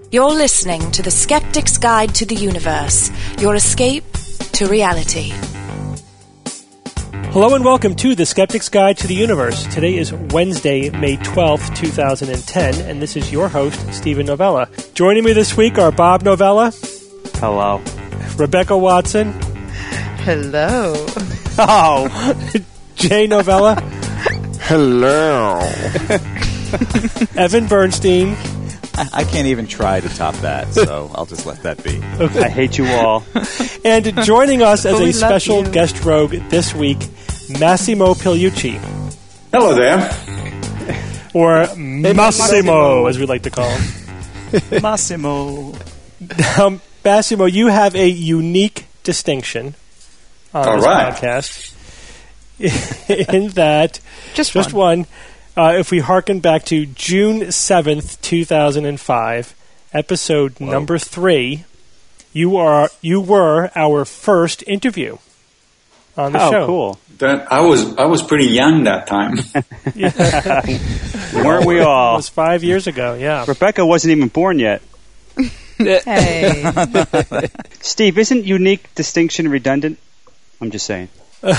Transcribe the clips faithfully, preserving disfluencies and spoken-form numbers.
You're listening to The Skeptic's Guide to the Universe, your escape to reality. Hello and welcome to The Skeptic's Guide to the Universe. Today is Wednesday, May twelfth, two thousand ten, and this is your host, Stephen Novella. Joining me this week are Bob Novella. Hello. Rebecca Watson. Hello. Oh. Jay Novella. Hello. Evan Bernstein. I can't even try to top that, so I'll just let that be. Okay. I hate you all. And joining us as We a special love you. guest rogue this week, Massimo Pigliucci. Hello there. Or Massimo, as we like to call him. Massimo. Um, Massimo, you have a unique distinction on All this right. podcast. In that, Just, just one. one, uh, if we hearken back to June seventh, two thousand five, episode Whoa. number three, you are you were our first interview on the Oh, show. cool. That, I was I was pretty young that time. Weren't we It all? was five years ago, yeah. Rebecca wasn't even born yet. Hey. Steve, isn't unique distinction redundant? I'm just saying.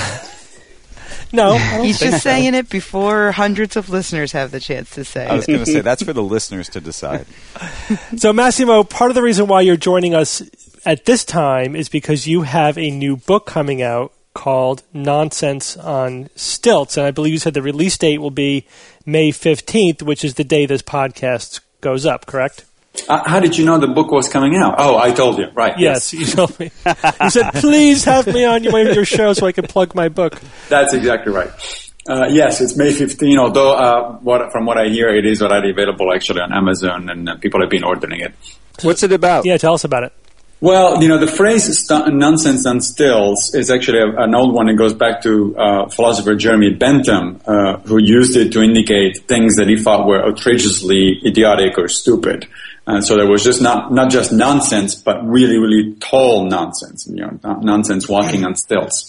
No, I don't He's think just so. saying it before hundreds of listeners have the chance to say I was it. going to say, that's for the listeners to decide. So, Massimo, part of the reason why you're joining us at this time is because you have a new book coming out called Nonsense on Stilts. And I believe you said the release date will be May fifteenth, which is the day this podcast goes up, correct? uh, how did you know the book was coming out? Oh, I told you. Right. Yes, you told me. You said, please have me on your, your show so I can plug my book. That's exactly right. Uh, yes, it's May fifteenth, although uh, what, from what I hear, it is already available actually on Amazon, and uh, people have been ordering it. What's it about? Yeah, tell us about it. Well, you know, the phrase st- nonsense on stilts is actually a, an old one. It goes back to uh, philosopher Jeremy Bentham, uh, who used it to indicate things that he thought were outrageously idiotic or stupid. Uh, so there was just not, not just nonsense, but really, really tall nonsense, you know, non- nonsense walking on stilts.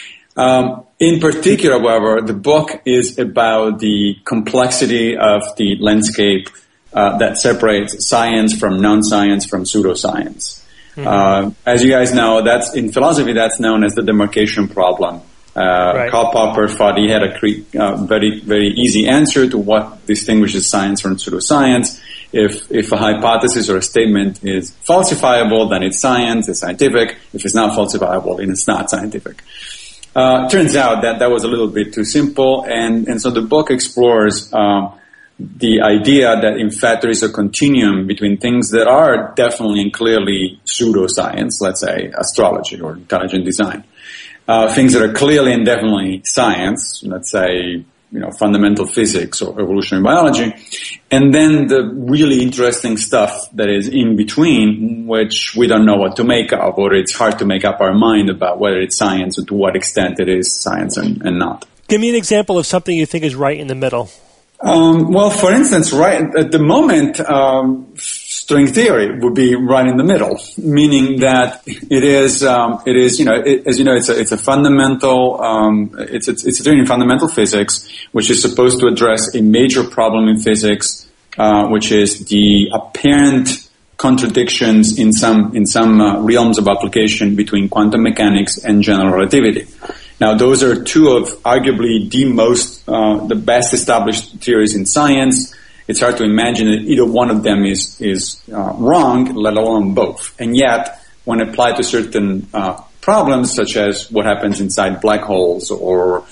Um, in particular, however, the book is about the complexity of the landscape uh, that separates science from non-science from pseudoscience. Mm-hmm. Uh, as you guys know, that's in philosophy, that's known as the demarcation problem. Uh, Right. Karl Popper thought he had a cre- uh, very, very easy answer to what distinguishes science from pseudoscience. If, if a hypothesis or a statement is falsifiable, then it's science, it's scientific. If it's not falsifiable, then it's not scientific. Uh, turns out that that was a little bit too simple, and, and so the book explores um, the idea that in fact there is a continuum between things that are definitely and clearly pseudoscience, let's say astrology or intelligent design, uh, things that are clearly and definitely science, let's say you know fundamental physics or evolutionary biology, and then the really interesting stuff that is in between, which we don't know what to make of, or it's hard to make up our mind about whether it's science or to what extent it is science and, and not. Give me an example of something you think is right in the middle. Um, well, for instance, right at the moment, um, string theory would be right in the middle, meaning that it is, um, it is, you know, it, as you know, it's a, it's a fundamental, um, it's, it's, it's a theory in fundamental physics, which is supposed to address a major problem in physics, uh, which is the apparent contradictions in some, in some uh, realms of application between quantum mechanics and general relativity. Now, those are two of arguably the most, uh, the best established theories in science. It's hard to imagine that either one of them is, is, uh, wrong, let alone both. And yet, when applied to certain, uh, problems, such as what happens inside black holes or,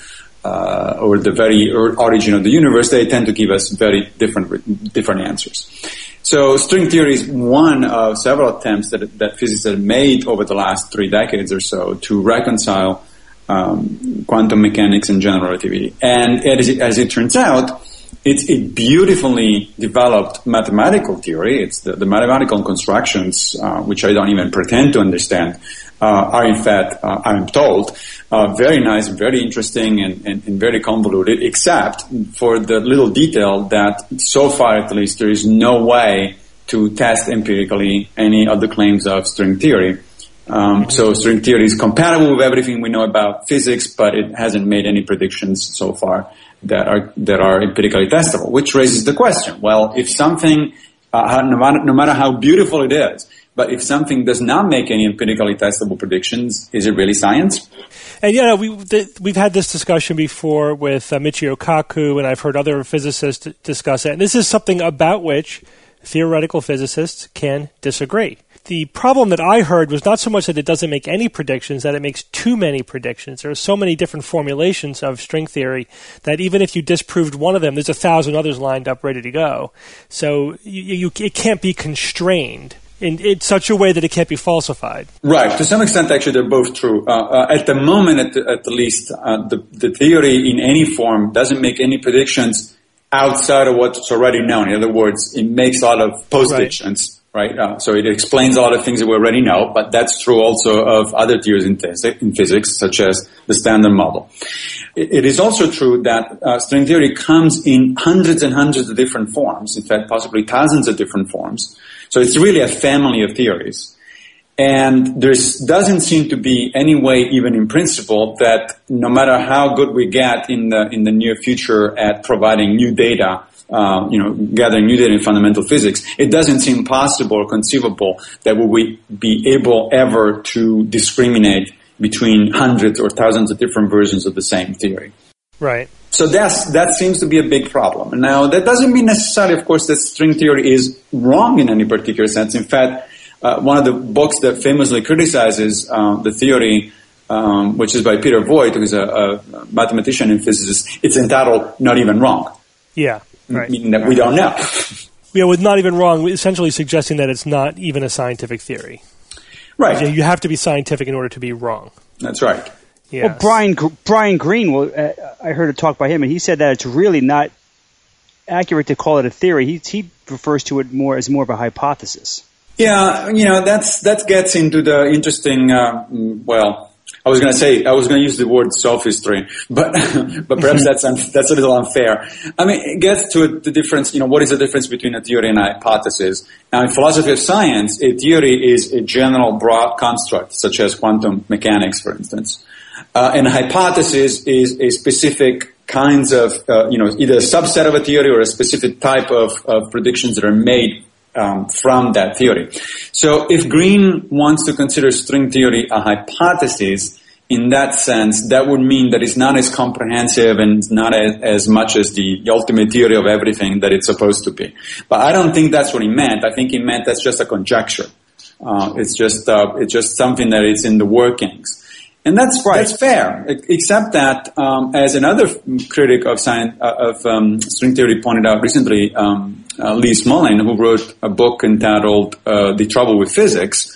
uh, or the very origin of the universe, they tend to give us very different, different answers. So string theory is one of several attempts that, that physicists have made over the last three decades or so to reconcile Um, quantum mechanics and general relativity. And as it, as it turns out, it's a beautifully developed mathematical theory. It's the, the mathematical constructions, uh, which I don't even pretend to understand, uh, are in fact, uh, I'm told, uh, very nice, very interesting, and, and, and very convoluted, except for the little detail that so far at least there is no way to test empirically any of the claims of string theory. Um, so string theory is compatible with everything we know about physics, but it hasn't made any predictions so far that are that are empirically testable, which raises the question, well, if something uh, how, no, matter, no matter how beautiful it is. But if something does not make any empirically testable predictions, is it really science? And, you know, we, th- we've had this discussion before with uh, Michio Kaku, and I've heard other physicists discuss it. And this is something about which theoretical physicists can disagree. The problem that I heard was not so much that it doesn't make any predictions, that it makes too many predictions. There are so many different formulations of string theory that even if you disproved one of them, there's a thousand others lined up ready to go. So you, you, it can't be constrained in, in such a way that it can't be falsified. Right. To some extent, actually, they're both true. Uh, uh, at the moment, at, the, at the least, uh, the, the theory in any form doesn't make any predictions outside of what's already known. In other words, it makes a lot of postdictions. Right. Right, uh, so it explains a lot of things that we already know, but that's true also of other theories in, th- in physics, such as the Standard Model. It, it is also true that uh, string theory comes in hundreds and hundreds of different forms, in fact, possibly thousands of different forms. So it's really a family of theories. And there doesn't seem to be any way, even in principle, that no matter how good we get in the in the near future at providing new data, Uh, you know, gathering new data in fundamental physics, it doesn't seem possible or conceivable that we would be able ever to discriminate between hundreds or thousands of different versions of the same theory. Right. So that's, that seems to be a big problem. Now, that doesn't mean necessarily, of course, that string theory is wrong in any particular sense. In fact, uh, one of the books that famously criticizes uh, the theory, um, which is by Peter Voigt, who is a, a mathematician and physicist, it's entitled Not Even Wrong. Yeah. Right. Meaning that we don't know. Yeah, with not even wrong, essentially suggesting that it's not even a scientific theory. Right. You have to be scientific in order to be wrong. That's right. Yes. Well, Brian Brian Greene, well, uh, I heard a talk by him, and he said that it's really not accurate to call it a theory. He he refers to it more as more of a hypothesis. Yeah, you know, that's that gets into the interesting. Uh, well. I was going to say, I was going to use the word sophistry, but but perhaps that's un, that's a little unfair. I mean, it gets to the difference, you know, what is the difference between a theory and a hypothesis? Now, in philosophy of science, a theory is a general broad construct, such as quantum mechanics, for instance. Uh, and a hypothesis is a specific kinds of, uh, you know, either a subset of a theory or a specific type of, of predictions that are made Um, from that theory. So if Greene wants to consider string theory a hypothesis, in that sense, that would mean that it's not as comprehensive and not as, as much as the ultimate theory of everything that it's supposed to be. But I don't think that's what he meant. I think he meant that's just a conjecture. Uh, it's just uh, it's just something that is in the workings. And that's right. That's fair, except that, um, as another critic of science, uh, of um, string theory pointed out recently, um, uh, Lee Smolin, who wrote a book entitled uh, "The Trouble with Physics,"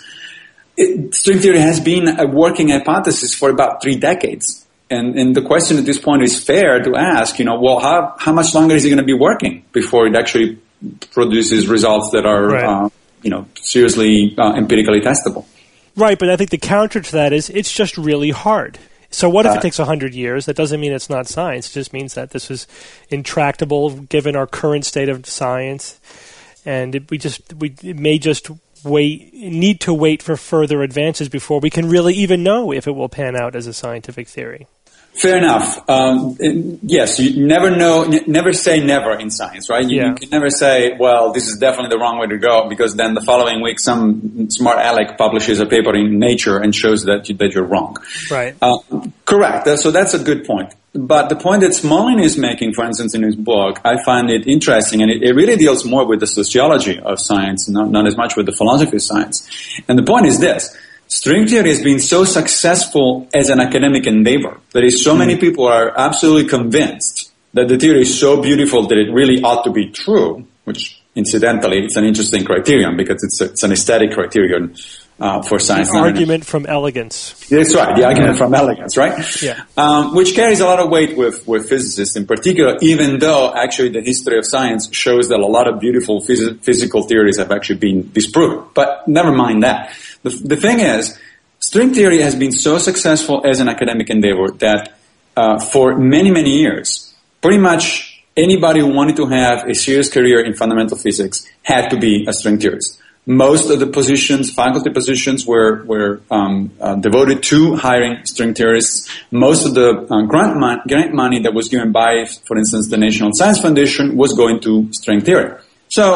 it, string theory has been a working hypothesis for about three decades. And, and the question at this point is fair to ask, you know, well, how how much longer is it going to be working before it actually produces results that are, right. uh, you know, seriously uh, empirically testable? Right, but I think the counter to that is it's just really hard. So what if uh, it takes one hundred years? That doesn't mean it's not science. It just means that this is intractable given our current state of science. And it, we just we it may just wait need to wait for further advances before we can really even know if it will pan out as a scientific theory. Fair enough. Um, yes, you never know, never say never in science, right? You, yeah. you can never say, well, this is definitely the wrong way to go, because then the following week some smart aleck publishes a paper in Nature and shows that, you, that you're wrong. Right. Uh, correct. So that's a good point. But the point that Smolin is making, for instance, in his book, I find it interesting, and it, it really deals more with the sociology of science, not, not as much with the philosophy of science. And the point is this. String theory has been so successful as an academic endeavor that is so many people are absolutely convinced that the theory is so beautiful that it really ought to be true, which incidentally it's an interesting criterion because it's, a, it's an aesthetic criterion uh, for science. The argument from elegance. That's right, the argument from elegance, right? Yeah. Um, which carries a lot of weight with, with physicists in particular, even though actually the history of science shows that a lot of beautiful phys- physical theories have actually been disproved. But never mind that. The, the thing is, string theory has been so successful as an academic endeavor that uh, for many, many years, pretty much anybody who wanted to have a serious career in fundamental physics had to be a string theorist. Most of the positions, faculty positions, were were um, uh, devoted to hiring string theorists. Most of the uh, grant, mon- grant money that was given by, for instance, the National Science Foundation was going to string theory. So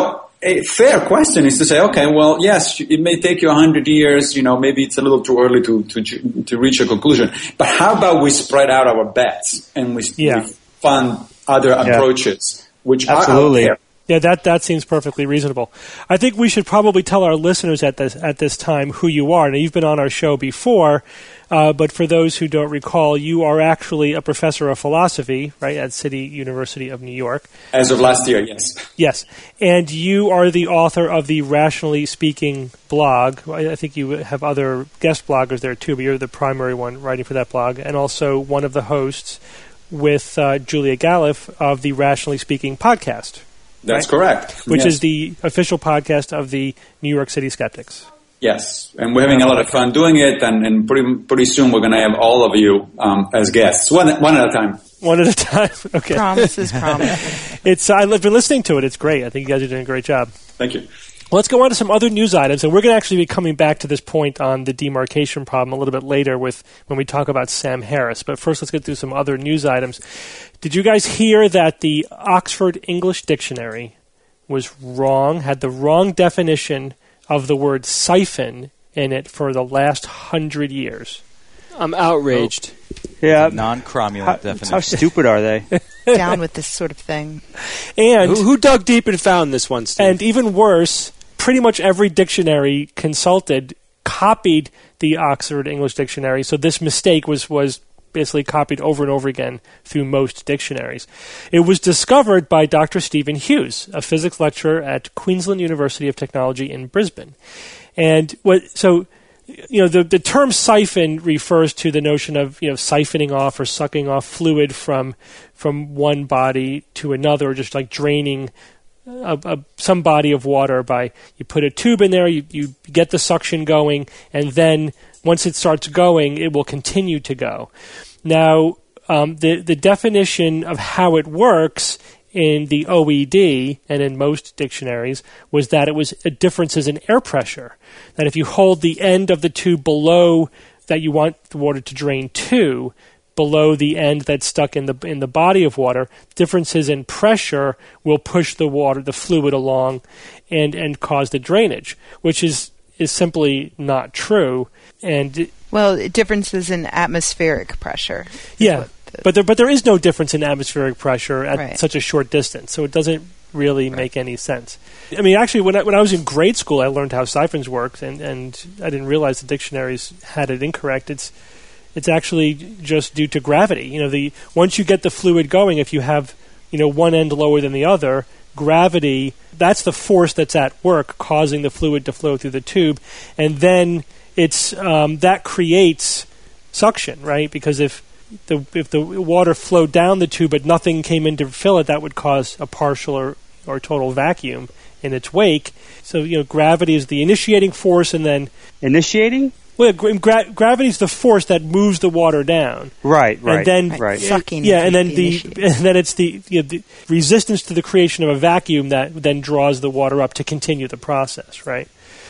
a fair question is to say, okay, well, yes, it may take you a hundred years. You know, maybe it's a little too early to to to reach a conclusion. But how about we spread out our bets and we, yeah. we fund other yeah. approaches, which absolutely. are out there. Yeah, that, that seems perfectly reasonable. I think we should probably tell our listeners at this at this time who you are. Now, you've been on our show before, uh, but for those who don't recall, you are actually a professor of philosophy, right, at City University of New York. As of last year, yes. Yes, and you are the author of the Rationally Speaking blog. I think you have other guest bloggers there too, but you're the primary one writing for that blog, and also one of the hosts with uh, Julia Galef of the Rationally Speaking podcast. That's right? correct. Which yes. is the official podcast of the New York City Skeptics. Yes, and we're having a lot of fun doing it, and, and pretty pretty soon we're going to have all of you um, as guests, one one at a time. One at a time. Okay. Promises, promises. It's I've been listening to it. It's great. I think you guys are doing a great job. Thank you. Well, let's go on to some other news items, and we're going to actually be coming back to this point on the demarcation problem a little bit later with when we talk about Sam Harris. But first, let's get through some other news items. Did you guys hear that the Oxford English Dictionary was wrong, had the wrong definition of the word siphon in it for the last hundred years? I'm outraged. Oh. Yeah, non-cromulent definition. How stupid are they? Down with this sort of thing. And who, who dug deep and found this one, Steve? And even worse, pretty much every dictionary consulted copied the Oxford English Dictionary, so this mistake was was basically copied over and over again through most dictionaries. It was discovered by Doctor Stephen Hughes, a physics lecturer at Queensland University of Technology in Brisbane. And what so you know the the term siphon refers to the notion of you know siphoning off or sucking off fluid from from one body to another, just like draining A, a, some body of water by you put a tube in there, you, you get the suction going, and then once it starts going, it will continue to go. Now, um, the the definition of how it works in the O E D and in most dictionaries was that it was a differences in air pressure. That if you hold the end of the tube below that you want the water to drain to, below the end that's stuck in the in the body of water, differences in pressure will push the water, the fluid along, and and cause the drainage, which is is simply not true. And well, differences in atmospheric pressure. Yeah, the, but there but there is no difference in atmospheric pressure at right. such a short distance, so it doesn't really right. make any sense. I mean, actually, when I, when I was in grade school, I learned how siphons worked, and, and I didn't realize the dictionaries had it incorrect. It's It's actually just due to gravity. You know, the once you get the fluid going, if you have, you know, one end lower than the other, gravity, that's the force that's at work causing the fluid to flow through the tube, and then it's um, that creates suction, right? Because if the if the water flowed down the tube but nothing came in to fill it, that would cause a partial or, or total vacuum in its wake. So, you know, gravity is the initiating force, and then initiating. Well, gra- gravity is the force that moves the water down. Right, right, and then, right. Sucking. Yeah, and then the, the and then it's the, you know, the resistance to the creation of a vacuum that then draws the water up to continue the process, right?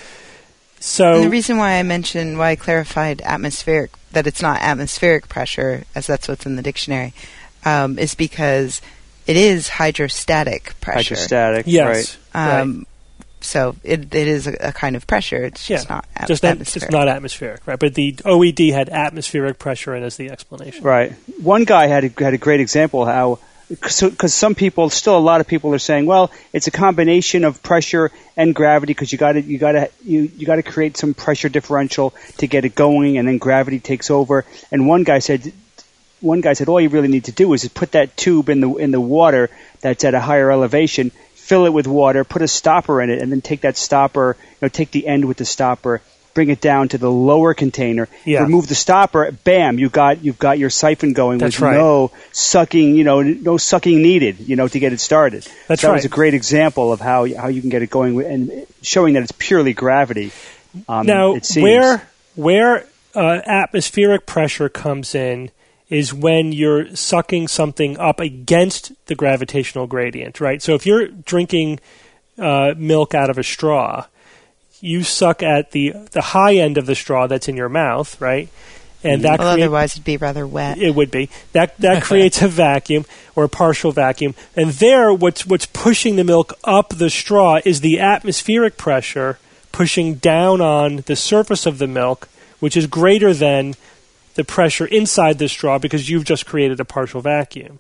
So and the reason why I mentioned, why I clarified atmospheric, that it's not atmospheric pressure, as that's what's in the dictionary, um, is because it is hydrostatic pressure. Hydrostatic, yes, right. Um, right. So it it is a, a kind of pressure. It's yeah, just not at- just that, atmospheric. It's not atmospheric, right? But the O E D had atmospheric pressure in as the explanation. Right. One guy had a, had a great example how, because some people, still a lot of people are saying, well, it's a combination of pressure and gravity because you got to you got to you you got to create some pressure differential to get it going, and then gravity takes over. And one guy said. One guy said, all you really need to do is put that tube in the in the water that's at a higher elevation, fill it with water, put a stopper in it, and then take that stopper, you know, take the end with the stopper, bring it down to the lower container, yeah. remove the stopper, bam, you got you've got your siphon going that's with right. no sucking, you know, no sucking needed, you know, to get it started. That's so that right. was a great example of how how you can get it going and showing that it's purely gravity. Um, now, it seems. where where uh, atmospheric pressure comes in is when you're sucking something up against the gravitational gradient, right? So if you're drinking uh, milk out of a straw, you suck at the the high end of the straw that's in your mouth, right? And that well, create, otherwise it'd be rather wet. It would be. That that creates a vacuum or a partial vacuum. And there, what's what's pushing the milk up the straw is the atmospheric pressure pushing down on the surface of the milk, which is greater than the pressure inside the straw because you've just created a partial vacuum.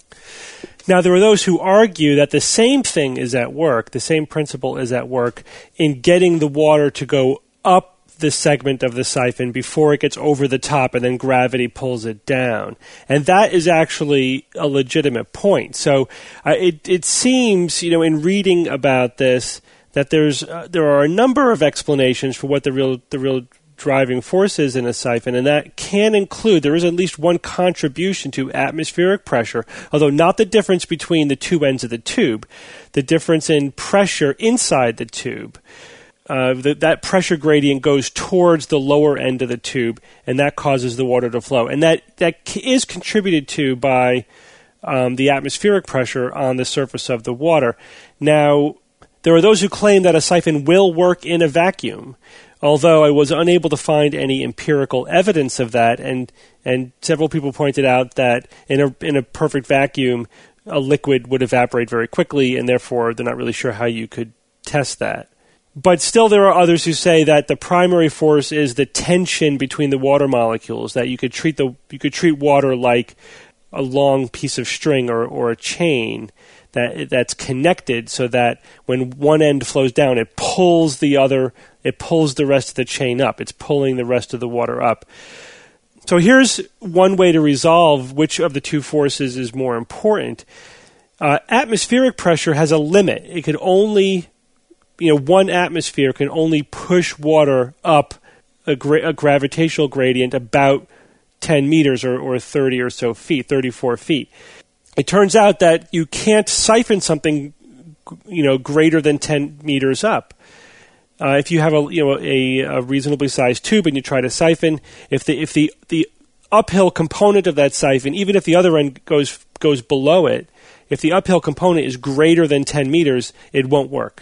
Now, there are those who argue that the same thing is at work, the same principle is at work in getting the water to go up the segment of the siphon before it gets over the top and then gravity pulls it down. And that is actually a legitimate point. So uh, it, it seems, you know, in reading about this, that there's uh, there are a number of explanations for what the real the real driving force is in a siphon, and that can include, there is at least one contribution to atmospheric pressure, although not the difference between the two ends of the tube, the difference in pressure inside the tube. Uh, the, that pressure gradient goes towards the lower end of the tube, and that causes the water to flow. And that, that is contributed to by um, the atmospheric pressure on the surface of the water. Now, there are those who claim that a siphon will work in a vacuum, although I was unable to find any empirical evidence of that, and and several people pointed out that in a in a perfect vacuum, a liquid would evaporate very quickly, and therefore they're not really sure how you could test that. But still, there are others who say that the primary force is the tension between the water molecules, that you could treat the you could treat water like a long piece of string or, or a chain that that's connected, so that when one end flows down, it pulls the other, it pulls the rest of the chain up. It's pulling the rest of the water up. So here's one way to resolve which of the two forces is more important. Uh, atmospheric pressure has a limit. It could only, you know, one atmosphere can only push water up a, gra- a gravitational gradient about ten meters or, or thirty or so feet, thirty-four feet. It turns out that you can't siphon something, you know, greater than ten meters up. Uh, if you have a you know a, a reasonably sized tube and you try to siphon, if the if the, the uphill component of that siphon, even if the other end goes goes below it, if the uphill component is greater than ten meters, it won't work,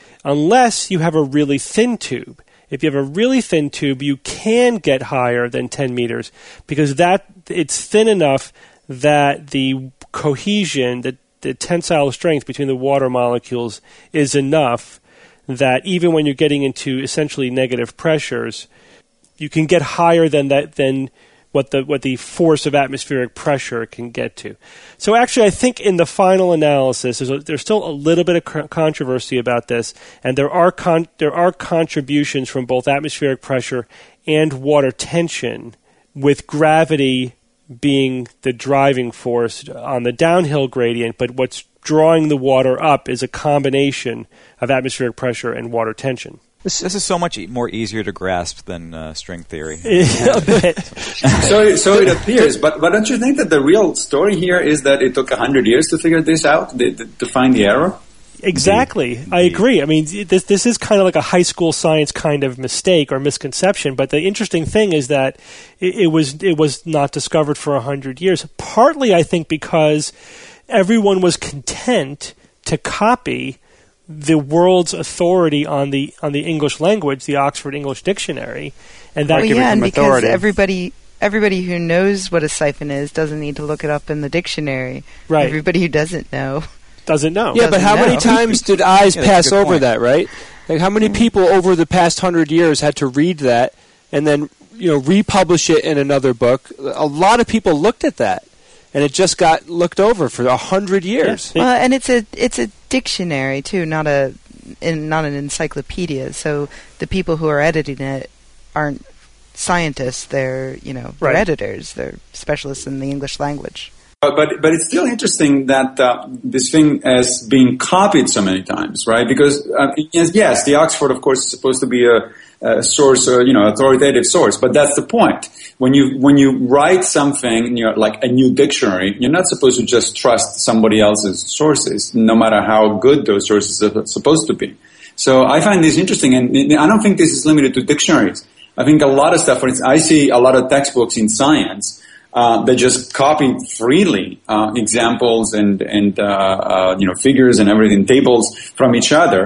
unless you have a really thin tube. If you have a really thin tube, you can get higher than ten meters because that it's thin enough that the cohesion, the, the tensile strength between the water molecules is enough that even when you're getting into essentially negative pressures, you can get higher than that than what the what the force of atmospheric pressure can get to. So actually, I think in the final analysis, there's, a, there's still a little bit of controversy about this, and there are con- there are contributions from both atmospheric pressure and water tension, with gravity being the driving force on the downhill gradient, but what's drawing the water up is a combination of atmospheric pressure and water tension. This, this is so much e- more easier to grasp than uh, string theory. A bit. so, so it appears, but, but don't you think that the real story here is that it took a hundred years to figure this out, the, the, to find the error? Exactly. Indeed. I agree. I mean, this this is kind of like a high school science kind of mistake or misconception, but the interesting thing is that it, it was it was not discovered for a hundred years, partly, I think, because everyone was content to copy the world's authority on the on the English language, the Oxford English Dictionary, and that well, gave yeah, it and some because authority. everybody everybody who knows what a siphon is doesn't need to look it up in the dictionary. Right. Everybody who doesn't know doesn't know. Yeah, but how know. many times did eyes Yeah, that's a pass good over point. that, right? Like how many people over the past hundred years had to read that and then, you know, republish it in another book? A lot of people looked at that, and it just got looked over for a hundred years. Yeah. Well, and it's a it's a dictionary too, not a in, not an encyclopedia. So the people who are editing it aren't scientists; they're you know they're Right. editors. They're specialists in the English language. But, but but it's still interesting that uh, this thing has been copied so many times, right? Because uh, yes, yes, the Oxford, of course, is supposed to be a, a source, or, you know, authoritative source. But that's the point. When you when you write something, you know, like a new dictionary, you're not supposed to just trust somebody else's sources, no matter how good those sources are supposed to be. So I find this interesting, and I don't think this is limited to dictionaries. I think a lot of stuff. For instance, I see a lot of textbooks in science. Uh, they just copy freely uh, examples and and uh, uh, you know figures and everything, tables from each other,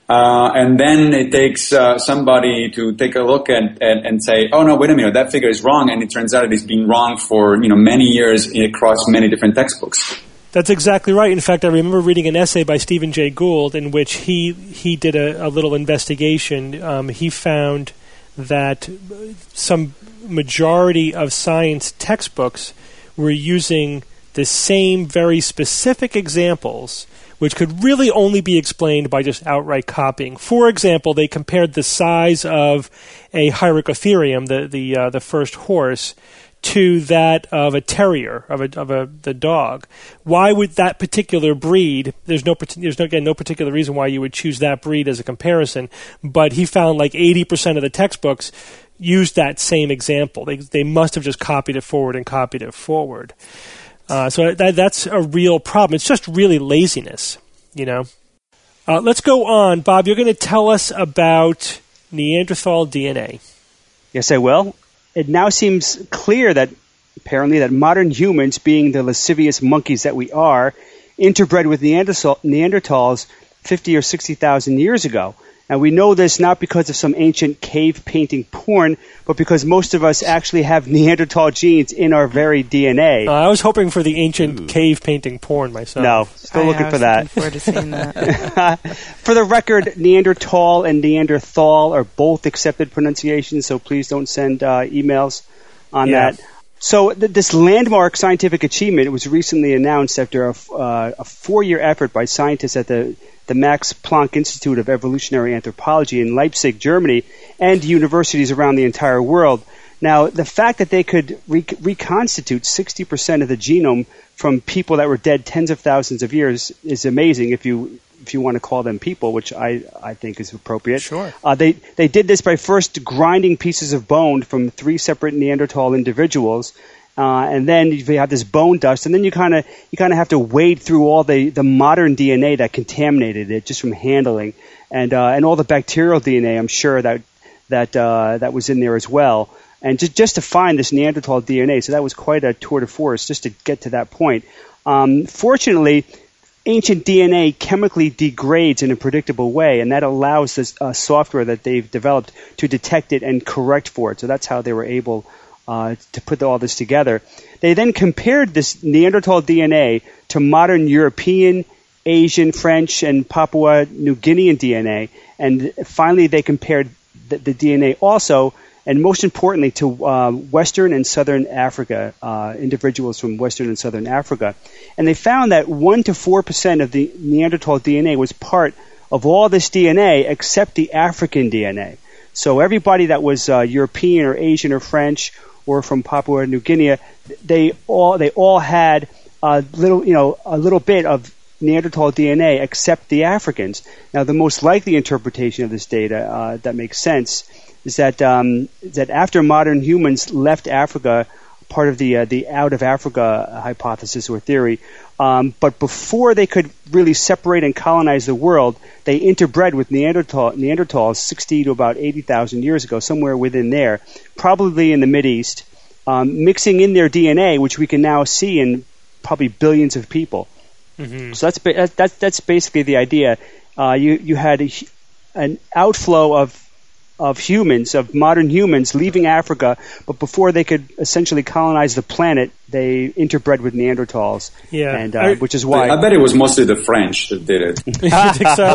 Uh, and then it takes uh, somebody to take a look at, at and say, oh, no, wait a minute, that figure is wrong. And it turns out it has been wrong for, you know, many years across many different textbooks. That's exactly right. In fact, I remember reading an essay by Stephen Jay Gould in which he, he did a, a little investigation. Um, he found that some majority of science textbooks were using the same very specific examples, which could really only be explained by just outright copying. For example, they compared the size of a Hyracotherium, the the uh, the first horse, to that of a terrier, of a of a the dog. Why would that particular breed? There's no there's no, again no particular reason why you would choose that breed as a comparison. But he found like eighty percent of the textbooks used that same example. They they must have just copied it forward and copied it forward. Uh, so that, that's a real problem. It's just really laziness, you know. Uh, let's go on. Bob, you're going to tell us about Neanderthal D N A. Yes, I will. It now seems clear that apparently that modern humans, being the lascivious monkeys that we are, interbred with Neanderthal, Neanderthals fifty or sixty thousand years ago. And we know this not because of some ancient cave painting porn, but because most of us actually have Neanderthal genes in our very D N A. Uh, I was hoping for the ancient Ooh. cave painting porn myself. No, still I looking for that. Looking forward to seeing that. For the record, Neanderthal and Neanderthal are both accepted pronunciations, so please don't send uh, emails on yeah. that. So th- this landmark scientific achievement was recently announced after a, f- uh, a four-year effort by scientists at the the Max Planck Institute of Evolutionary Anthropology in Leipzig, Germany, and universities around the entire world. Now, the fact that they could re- reconstitute sixty percent of the genome from people that were dead tens of thousands of years is amazing if you if you want to call them people, which I, I think is appropriate. Sure. Uh, they, they did this by first grinding pieces of bone from three separate Neanderthal individuals. Uh, and then you have this bone dust, and then you kind of you kind of have to wade through all the, the modern D N A that contaminated it just from handling, and uh, and all the bacterial D N A. I'm sure that that uh, that was in there as well, and just just to find this Neanderthal D N A. So that was quite a tour de force just to get to that point. Um, fortunately, ancient D N A chemically degrades in a predictable way, and that allows this uh, software that they've developed to detect it and correct for it. So that's how they were able Uh, to put all this together. They then compared this Neanderthal D N A to modern European, Asian, French, and Papua New Guinean D N A, and finally they compared the, the D N A also, and most importantly, to uh, Western and Southern Africa, uh, individuals from Western and Southern Africa. And they found that one to four percent of the Neanderthal D N A was part of all this D N A except the African D N A. So everybody that was uh, European or Asian or French or from Papua New Guinea, they all they all had a little, you know, a little bit of Neanderthal D N A except the Africans. Now, the most likely interpretation of this data uh, that makes sense is that um, that after modern humans left Africa, part of the uh, the out of Africa hypothesis or theory, um, but before they could really separate and colonize the world, they interbred with Neanderthal Neanderthals sixty to about eighty thousand years ago, somewhere within there, probably in the Mideast, um, mixing in their D N A, which we can now see in probably billions of people. Mm-hmm. So that's ba- that's that's basically the idea. Uh, you you had a, an outflow of of humans, of modern humans, leaving Africa, but before they could essentially colonize the planet, they interbred with Neanderthals. Yeah, and uh, which is why I bet it was mostly the French that did it. I think so.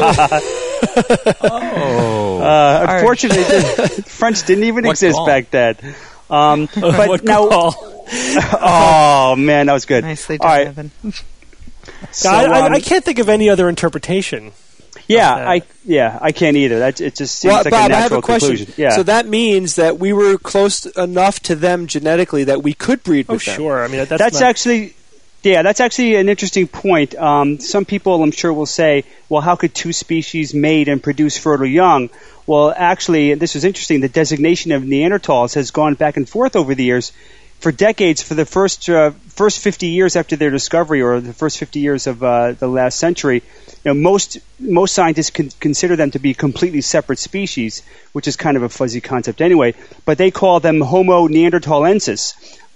oh, uh, unfortunately, the French didn't even what exist call? back then. Um, but what now, oh man, that was good. Nicely done, All right. Evan. So, I, I, um, I can't think of any other interpretation. Yeah, I yeah I can't either. That it just seems well, like Bob, a natural I have a question. conclusion. Yeah. So that means that we were close enough to them genetically that we could breed Oh, with them. sure. I mean, that's, that's not... actually, yeah, that's actually an interesting point. Um, some people, I'm sure, will say, well, how could two species mate and produce fertile young? Well, actually, this is interesting. The designation of Neanderthals has gone back and forth over the years. For decades, for the first uh, first fifty years after their discovery, or the first fifty years of uh, the last century, you know, most most scientists con- consider them to be completely separate species, which is kind of a fuzzy concept anyway. But they call them Homo neanderthalensis.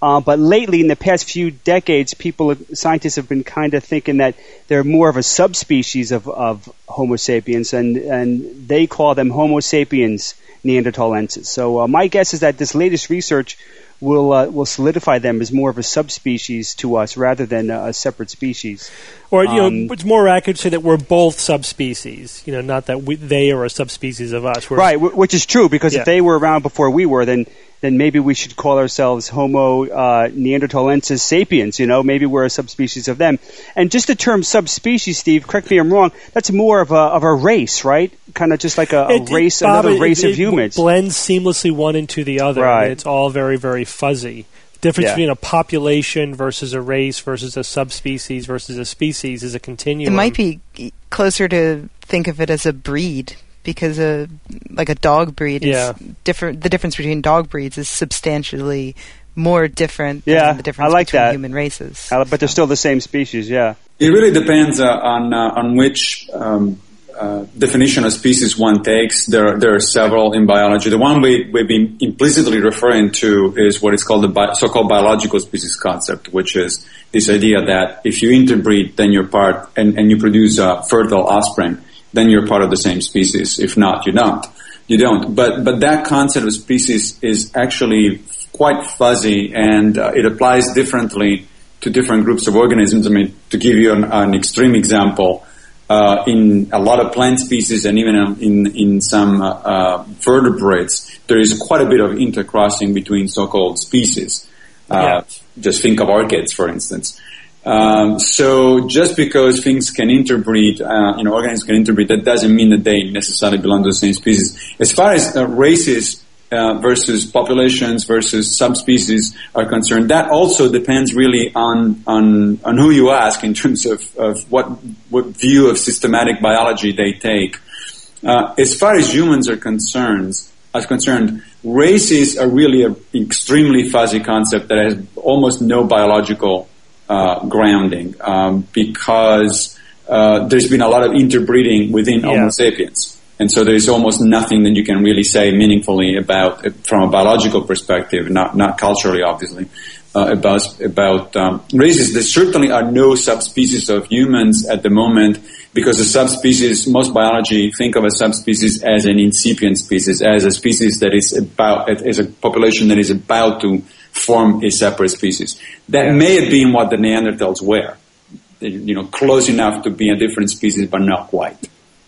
Uh, but lately, in the past few decades, people, scientists have been kind of thinking that they're more of a subspecies of, of Homo sapiens, and, and they call them Homo sapiens neanderthalensis. So uh, my guess is that this latest research will uh, will solidify them as more of a subspecies to us rather than a, a separate species. Or, you Um, know, it's more accurate to say that we're both subspecies, you know, not that we, they are a subspecies of us. We're, Right, w- which is true, because Yeah. if they were around before we were, then then maybe we should call ourselves Homo uh, neanderthalensis sapiens, you know, maybe we're a subspecies of them. And just the term subspecies, Steve, correct me if I'm wrong, that's more of a of a race, right? Kind of just like a, a It- it- race, Bob, another it- race it of humans. blends seamlessly one into the other. Right. And it's all very, very fuzzy. The difference Yeah. between a population versus a race versus a subspecies versus a species is a It continuum. might be closer to think of it as a breed, because a like a dog breed Yeah. is different. The difference between dog breeds is substantially more different Yeah, than the difference I like between that. human races. Uh, but they're still the same species, yeah. It really depends uh, on uh, on which um, uh, definition of species one takes. There, there are several in biology. The one we, we've been implicitly referring to is what is called the bi- so-called biological species concept, which is this idea that if you interbreed, then you're part, and, and you produce uh, fertile offspring, then you're part of the same species. If not, you don't. You don't. But but that concept of species is actually quite fuzzy, and uh, it applies differently to different groups of organisms. I mean, to give you an, an extreme example, uh, in a lot of plant species and even in in some uh, uh, vertebrates, there is quite a bit of intercrossing between so-called species. Uh, Yeah. Just think of orchids, for instance. Um, so just because things can interbreed, uh, you know, organisms can interbreed, that doesn't mean that they necessarily belong to the same species. As far as uh, races uh, versus populations versus subspecies are concerned, that also depends really on on, on who you ask in terms of, of what what view of systematic biology they take. Uh, as far as humans are concerned, as concerned, races are really an extremely fuzzy concept that has almost no biological uh, grounding, um, because uh, there's been a lot of interbreeding within Yeah. Homo sapiens. And so there's almost nothing that you can really say meaningfully about, from a biological perspective, not not culturally, obviously, uh, about about um, races. There certainly are no subspecies of humans at the moment, because the subspecies, most biology think of a subspecies as an incipient species, as a species that is about, as a population that is about to form a separate species. That may have been what the Neanderthals were, you know, close enough to be a different species, but not quite.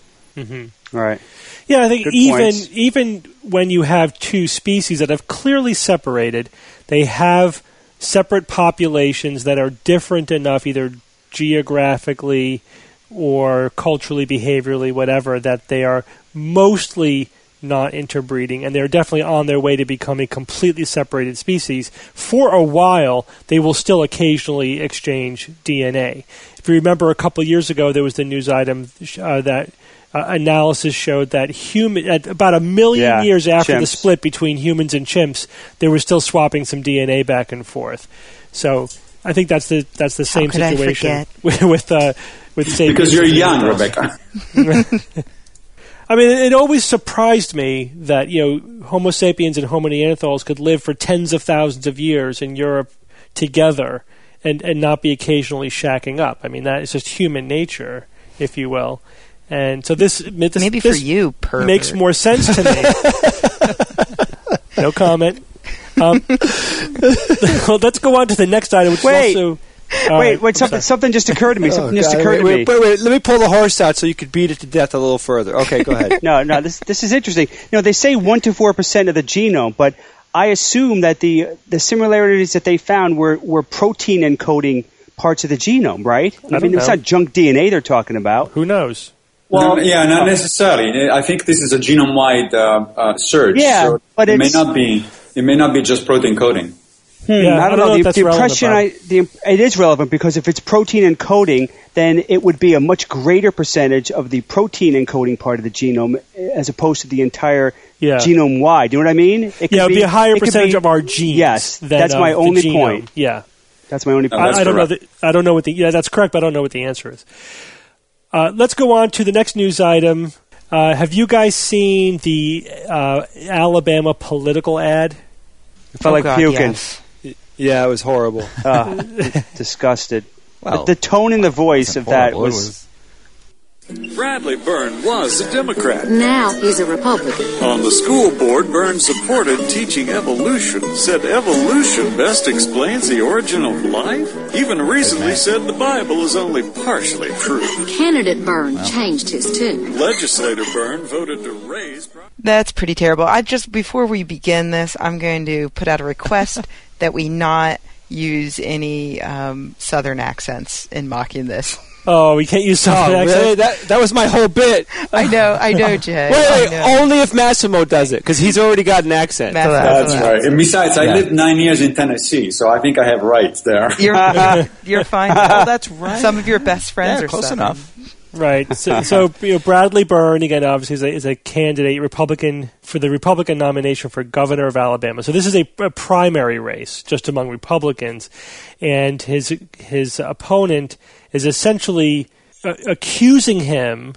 Right. Yeah, I think Good even points. even when you have two species that have clearly separated, they have separate populations that are different enough, either geographically or culturally, behaviorally, whatever, that they are mostly not interbreeding, and they're definitely on their way to become a completely separated species. For a while, they will still occasionally exchange D N A. If you remember, a couple of years ago, there was the news item uh, that uh, analysis showed that human, at about a million Yeah, years after the chimps. split between humans and chimps, they were still swapping some D N A back and forth. So I think that's the that's the same could I situation forget? with with, uh, with sapiens Because you're and young, Neanderthals. Rebecca. I mean, it always surprised me that, you know, Homo sapiens and Homo neanderthals could live for tens of thousands of years in Europe together and, and not be occasionally shacking up. I mean, that is just human nature, if you will. And so this, this Maybe for this you, pervert. makes more sense to me. No comment. Um, well, let's go on to the next item, which Wait. is also... All wait, right, wait, I'm something, sorry. something just occurred to me. Something just God, occurred wait, to wait, me. Wait, wait, let me pull the horse out so you could beat it to death a little further. Okay, go ahead. No, no, this this is interesting. You know, they say one to four percent of the genome, but I assume that the the similarities that they found were, were protein encoding parts of the genome, right? I, don't mean, it's know. not junk D N A they're talking about. Who knows? Well, no, yeah, not necessarily. I think this is a genome-wide uh, uh, search. Yeah, so but it may it's- not be. It may not be just protein coding. Hmm, Yeah, I don't know. if The, that's the relevant, impression Bob. I, the, it is relevant, because if it's protein encoding, then it would be a much greater percentage of the protein encoding part of the genome as opposed to the entire Yeah. genome wide. You know what I mean? It could Yeah, it would be a higher it could percentage be- of our genes. Yes, than that's of my the only genome. point. Yeah. That's my only No, point. that's I, I don't know. correct. The, I don't know what the. Yeah, that's correct. But I don't know what the answer is. Uh, let's go on to the next news item. Uh, have you guys seen the uh, Alabama political ad? I felt Oh, like God, puking. yes. Yeah, it was horrible. Uh, disgusted. Well, the, the tone in the voice of that horrible. It was... Bradley Byrne was a Democrat. Now he's a Republican. On the school board, Byrne supported teaching evolution, said evolution best explains the origin of life, even recently said the Bible is only partially true. Candidate Byrne well. changed his tune. Legislator Byrne voted to raise... That's pretty terrible. I just, before we begin this, I'm going to put out a request that we not use any um, Southern accents in mocking this. Oh, we can't use Southern oh, accents? Really? That, that was my whole bit. I know, I know, Jay. Wait, wait, only if Massimo does it, because he's already got an accent. Massimo, That's right. And besides, I yeah. lived nine years in Tennessee, so I think I have rights there. You're, you're fine. Oh, that's right. Some of your best friends yeah, are close Southern. enough. Right. So, so you know, Bradley Byrne, again, obviously is a, is a candidate, Republican, for the Republican nomination for governor of Alabama. So this is a, a primary race just among Republicans. And his his opponent is essentially uh, accusing him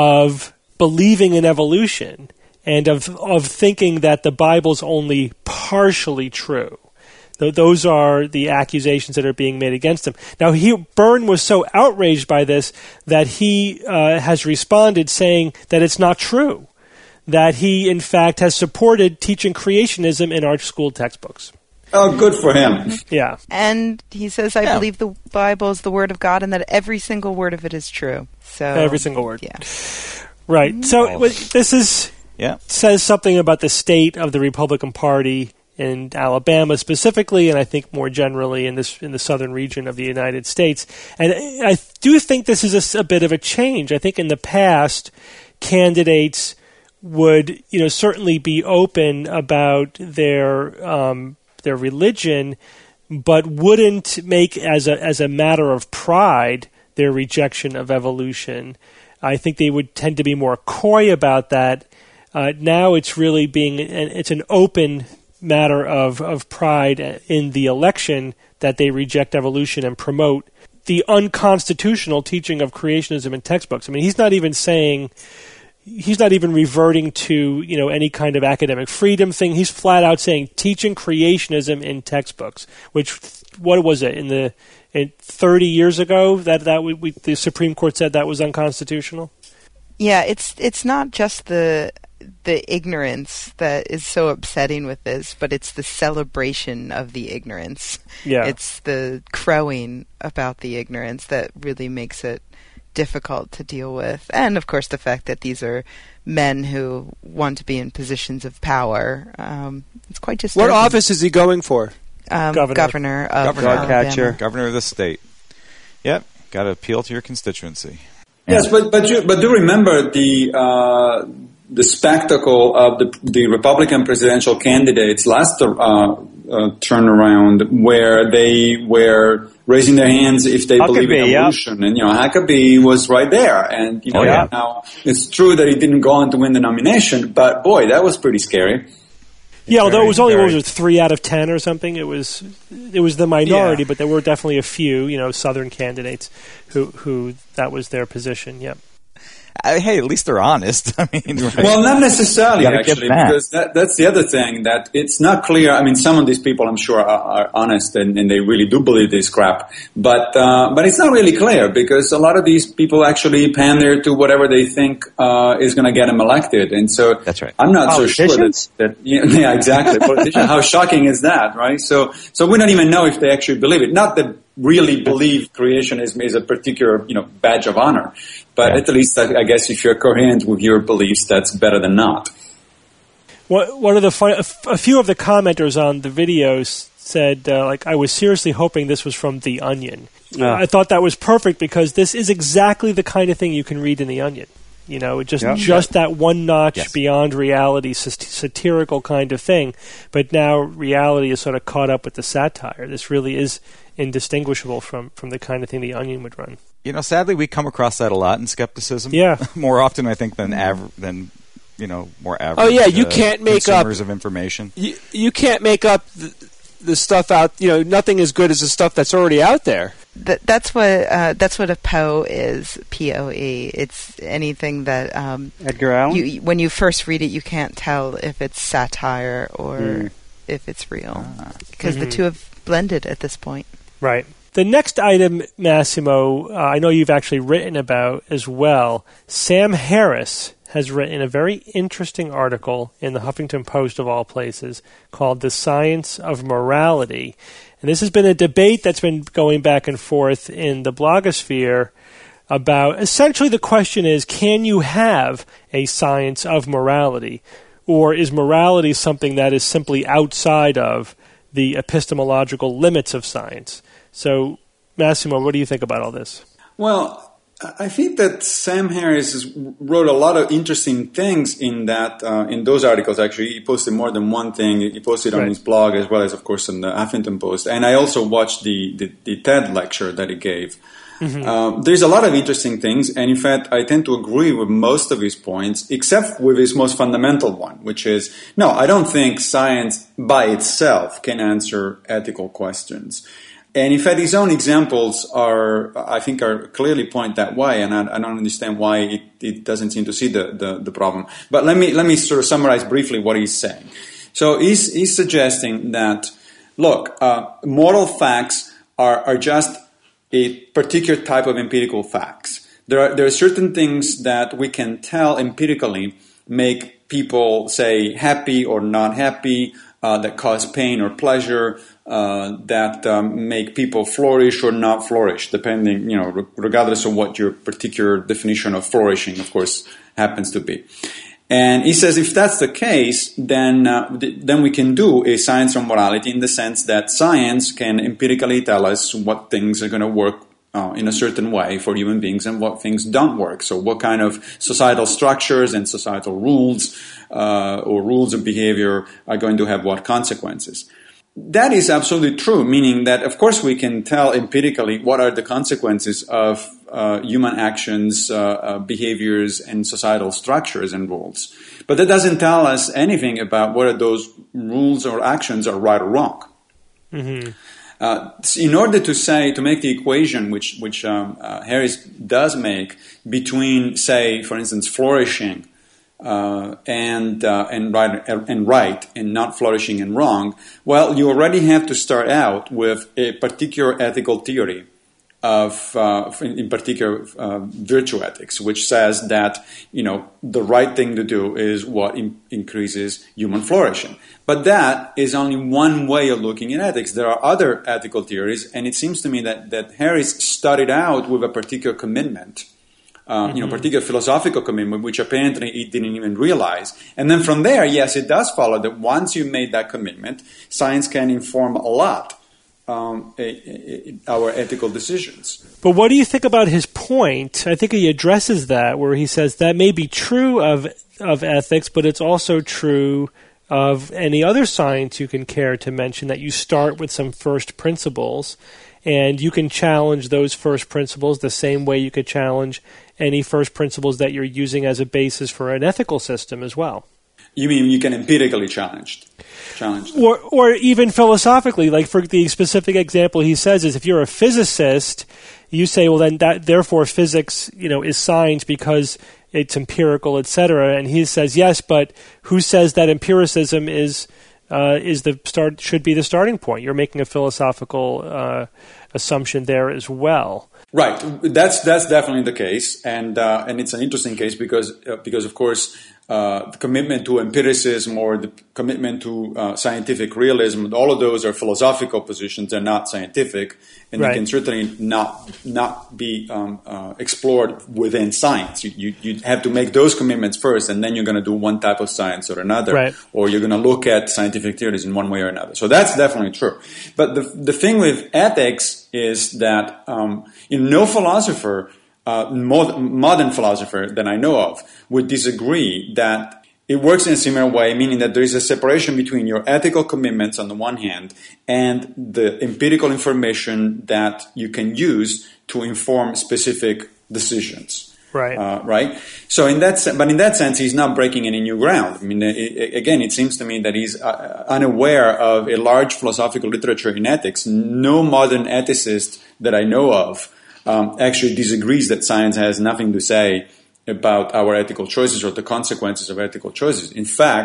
of believing in evolution and of of thinking that the Bible's only partially true. Those are the accusations that are being made against him. Now, he, Byrne was so outraged by this that he uh, has responded saying that it's not true, that he, in fact, has supported teaching creationism in our school textbooks. Oh, good for him. Yeah. And he says, I Yeah. believe the Bible is the Word of God and that every single word of it is true. So Every single word. Yeah. Right. So this is Yeah. says something about the state of the Republican Party in Alabama specifically, and I think more generally in this in the southern region of the United States. And I do think this is a, a bit of a change. I think in the past, candidates would, you know, certainly be open about their um, their religion, but wouldn't make as a as a matter of pride their rejection of evolution. I think they would tend to be more coy about that. Uh, now it's really being it's an open matter of, of pride in the election that they reject evolution and promote the unconstitutional teaching of creationism in textbooks. I mean, he's not even saying, he's not even reverting to, you know, any kind of academic freedom thing. He's flat out saying teaching creationism in textbooks, which, what was it, in the in thirty years ago that, that we, we, the Supreme Court said that was unconstitutional? Yeah, it's it's not just the the ignorance that is so upsetting with this, but it's the celebration of the ignorance. Yeah. It's the crowing about the ignorance that really makes it difficult to deal with. And, of course, the fact that these are men who want to be in positions of power. Um, it's quite disturbing. What office is he going for? Um, Governor. Governor of Governor. Alabama. Catcher. Governor of the state. Yep. Got to appeal to your constituency. Yes, but but you, but do remember the uh, the spectacle of the the Republican presidential candidates last uh, uh, turnaround, where they were raising their hands if they believe in evolution, yep. and you know Huckabee was right there, and you know Oh, yeah. now it's true that he didn't go on to win the nomination, but boy, that was pretty scary. Yeah, although Very, it was only very- what was it, three out of ten or something. It was it was the minority, Yeah. but there were definitely a few, you know, Southern candidates who who that was their position. Yep. Uh, hey, at least they're honest. I mean, right? Well, not necessarily, You gotta give actually, that. because that, that's the other thing, that it's not clear. I mean, some of these people, I'm sure, are, are honest and, and they really do believe this crap. But uh, but it's not really clear, because a lot of these people actually pander to whatever they think uh, is going to get them elected. And so That's right. I'm not so sure that, Politicians? that yeah, yeah, exactly. Politicians. How shocking is that, right? So so we don't even know if they actually believe it. Not that really believe creationism is a particular, you know, badge of honor. But Yeah. at least, I, I guess, if you're coherent with your beliefs, that's better than not. One one of the fun, a f- a few of the commenters on the videos said, uh, like, I was seriously hoping this was from The Onion. Yeah. I thought that was perfect because this is exactly the kind of thing you can read in The Onion. You know, just Yeah. just that one notch Yes. beyond reality, sat- satirical kind of thing. But now reality is sort of caught up with the satire. This really is indistinguishable from, from the kind of thing The Onion would run. You know, sadly, we come across that a lot in skepticism. Yeah. More often, I think, than aver- than you know, more average. Oh, yeah, you uh, can't make up- consumers of information. You, you can't make up the, the stuff out, you know, nothing as good as the stuff that's already out there. Th- that's what uh, that's what a Poe is. P O E. It's anything that um, Edgar Allan? you when you first read it, you can't tell if it's satire or Mm. if it's real, because Mm-hmm. the two have blended at this point. Right. The next item, Massimo, uh, I know you've actually written about as well. Sam Harris has written a very interesting article in the Huffington Post, of all places, called The Science of Morality. And this has been a debate that's been going back and forth in the blogosphere about, essentially the question is, can you have a science of morality? Or is morality something that is simply outside of the epistemological limits of science? So, Massimo, what do you think about all this? Well, I think that Sam Harris has wrote a lot of interesting things in that uh, in those articles. Actually, he posted more than one thing. He posted on Right. his blog as well as, of course, on the Huffington Post. And I also watched the the, the TED lecture that he gave. Mm-hmm. Um, there's a lot of interesting things, and in fact, I tend to agree with most of his points, except with his most fundamental one, which is, no, I don't think science by itself can answer ethical questions. And in fact, his own examples are, I think, are clearly point that way, and I, I don't understand why it, it doesn't seem to see the, the, the problem. But let me let me sort of summarize briefly what he's saying. So he's he's suggesting that, look, uh, moral facts are are just a particular type of empirical facts. There are there are certain things that we can tell empirically make people, say, happy or not happy, uh, that cause pain or pleasure. Uh, that um, make people flourish or not flourish, depending, you know, re- regardless of what your particular definition of flourishing, of course, happens to be. And he says if that's the case, then uh, th- then we can do a science of morality in the sense that science can empirically tell us what things are going to work uh, in a certain way for human beings and what things don't work. So what kind of societal structures and societal rules uh, or rules of behavior are going to have what consequences. That is absolutely true, meaning that, of course, we can tell empirically what are the consequences of uh, human actions, uh, uh, behaviors, and societal structures and rules. But that doesn't tell us anything about whether those rules or actions are right or wrong. Mm-hmm. Uh, in order to say, to make the equation, which, which um, uh, Harris does make, between, say, for instance, flourishing Uh, and uh, and right and right and not flourishing and wrong, well, you already have to start out with a particular ethical theory of, uh, in, in particular, uh, virtue ethics, which says that, you know, the right thing to do is what in, increases human flourishing. But that is only one way of looking at ethics. There are other ethical theories, and it seems to me that that Harris started out with a particular commitment. Uh, mm-hmm. You know, particular philosophical commitment, which apparently he didn't even realize. And then from there, yes, it does follow that once you made that commitment, science can inform a lot um, a, a, our ethical decisions. But what do you think about his point? I think he addresses that, where he says that may be true of of ethics, but it's also true of any other science you can care to mention, that you start with some first principles, and you can challenge those first principles the same way you could challenge any first principles that you're using as a basis for an ethical system as well. You mean you can empirically challenge, challenge them? Or, or even philosophically, like for the specific example he says is if you're a physicist, you say, well, then that therefore physics, you know, is science because it's empirical, et cetera. And he says, yes, but who says that empiricism is uh, is the start should be the starting point? You're making a philosophical uh, assumption there as well. Right. That's that's definitely the case, and uh, and it's an interesting case because uh, because of course uh, the commitment to empiricism or the commitment to uh, scientific realism, all of those are philosophical positions. They're not scientific, and right. they can certainly not not be um, uh, explored within science. You, you you have to make those commitments first, and then you're going to do one type of science or another, right. or you're going to look at scientific theories in one way or another. So that's definitely true. But the the thing with ethics is that um, you know, no philosopher, uh, modern, modern philosopher that I know of, would disagree that it works in a similar way, meaning that there is a separation between your ethical commitments on the one hand and the empirical information that you can use to inform specific decisions. Right. Uh, right. So in that, se- but in that sense, he's not breaking any new ground. I mean, it, it, again, it seems to me that he's uh, unaware of a large philosophical literature in ethics. No modern ethicist that I know of um, actually disagrees that science has nothing to say about our ethical choices or the consequences of ethical choices. In fact,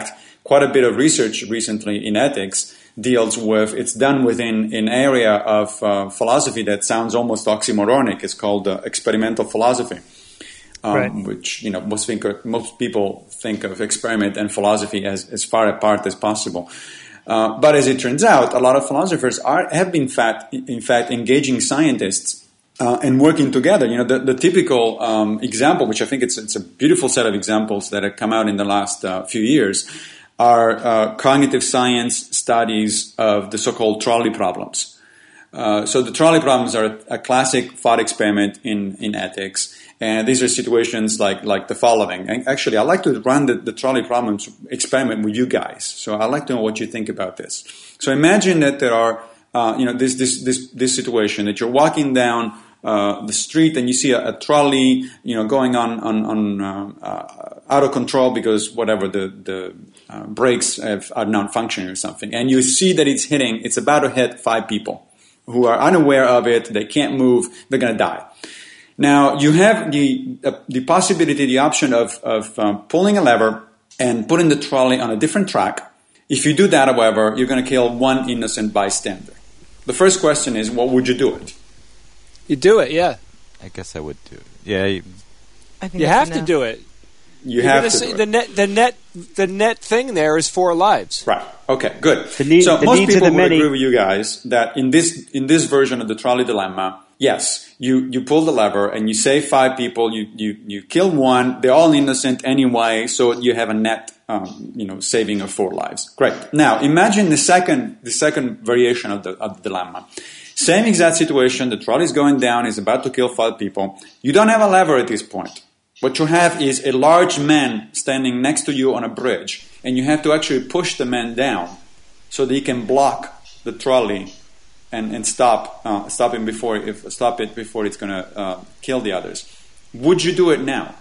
quite a bit of research recently in ethics deals with, it's done within an area of uh, philosophy that sounds almost oxymoronic. It's called uh, experimental philosophy, um, right. which, you know, most think of, most people think of experiment and philosophy as, as far apart as possible. Uh, but as it turns out, a lot of philosophers are have been, in fact, in fact engaging scientists Uh, and working together. You know, the, the typical um, example, which I think it's, it's a beautiful set of examples that have come out in the last uh, few years, are uh, cognitive science studies of the so-called trolley problems. Uh, so the trolley problems are a classic thought experiment in, in ethics. And these are situations like, like the following. And actually, I'd like to run the, the trolley problems experiment with you guys. So I'd like to know what you think about this. So imagine that there are Uh, you know, this, this, this, this situation that you're walking down, uh, the street and you see a, a trolley, you know, going on, on, on, uh, uh, out of control because whatever the, the, uh, brakes have, are not functioning or something. And you see that it's hitting, it's about to hit five people who are unaware of it. They can't move. They're going to die. Now, you have the, uh, the possibility, the option of, of, um, pulling a lever and putting the trolley on a different track. If you do that, however, you're going to kill one innocent bystander. The first question is, what would you do it? You do it, yeah. I guess I would do it. Yeah, you, I think you that's have enough. to do it. You You're have to say do the it. net, the net, the net thing there is four lives. Right. Okay. Good. The need- so the most needs of people the would many- agree with you guys that in this in this version of the trolley dilemma, yes, you, you pull the lever and you save five people. You you you kill one. They're all innocent anyway, so you have a net um, you know saving of four lives. Great. Now imagine the second the second variation of the of the dilemma. Same exact situation. The trolley is going down. Is about to kill five people. You don't have a lever at this point. What you have is a large man standing next to you on a bridge, and you have to actually push the man down so that he can block the trolley and, and stop uh, stop him before if stop it before it's going to uh, kill the others. Would you do it now?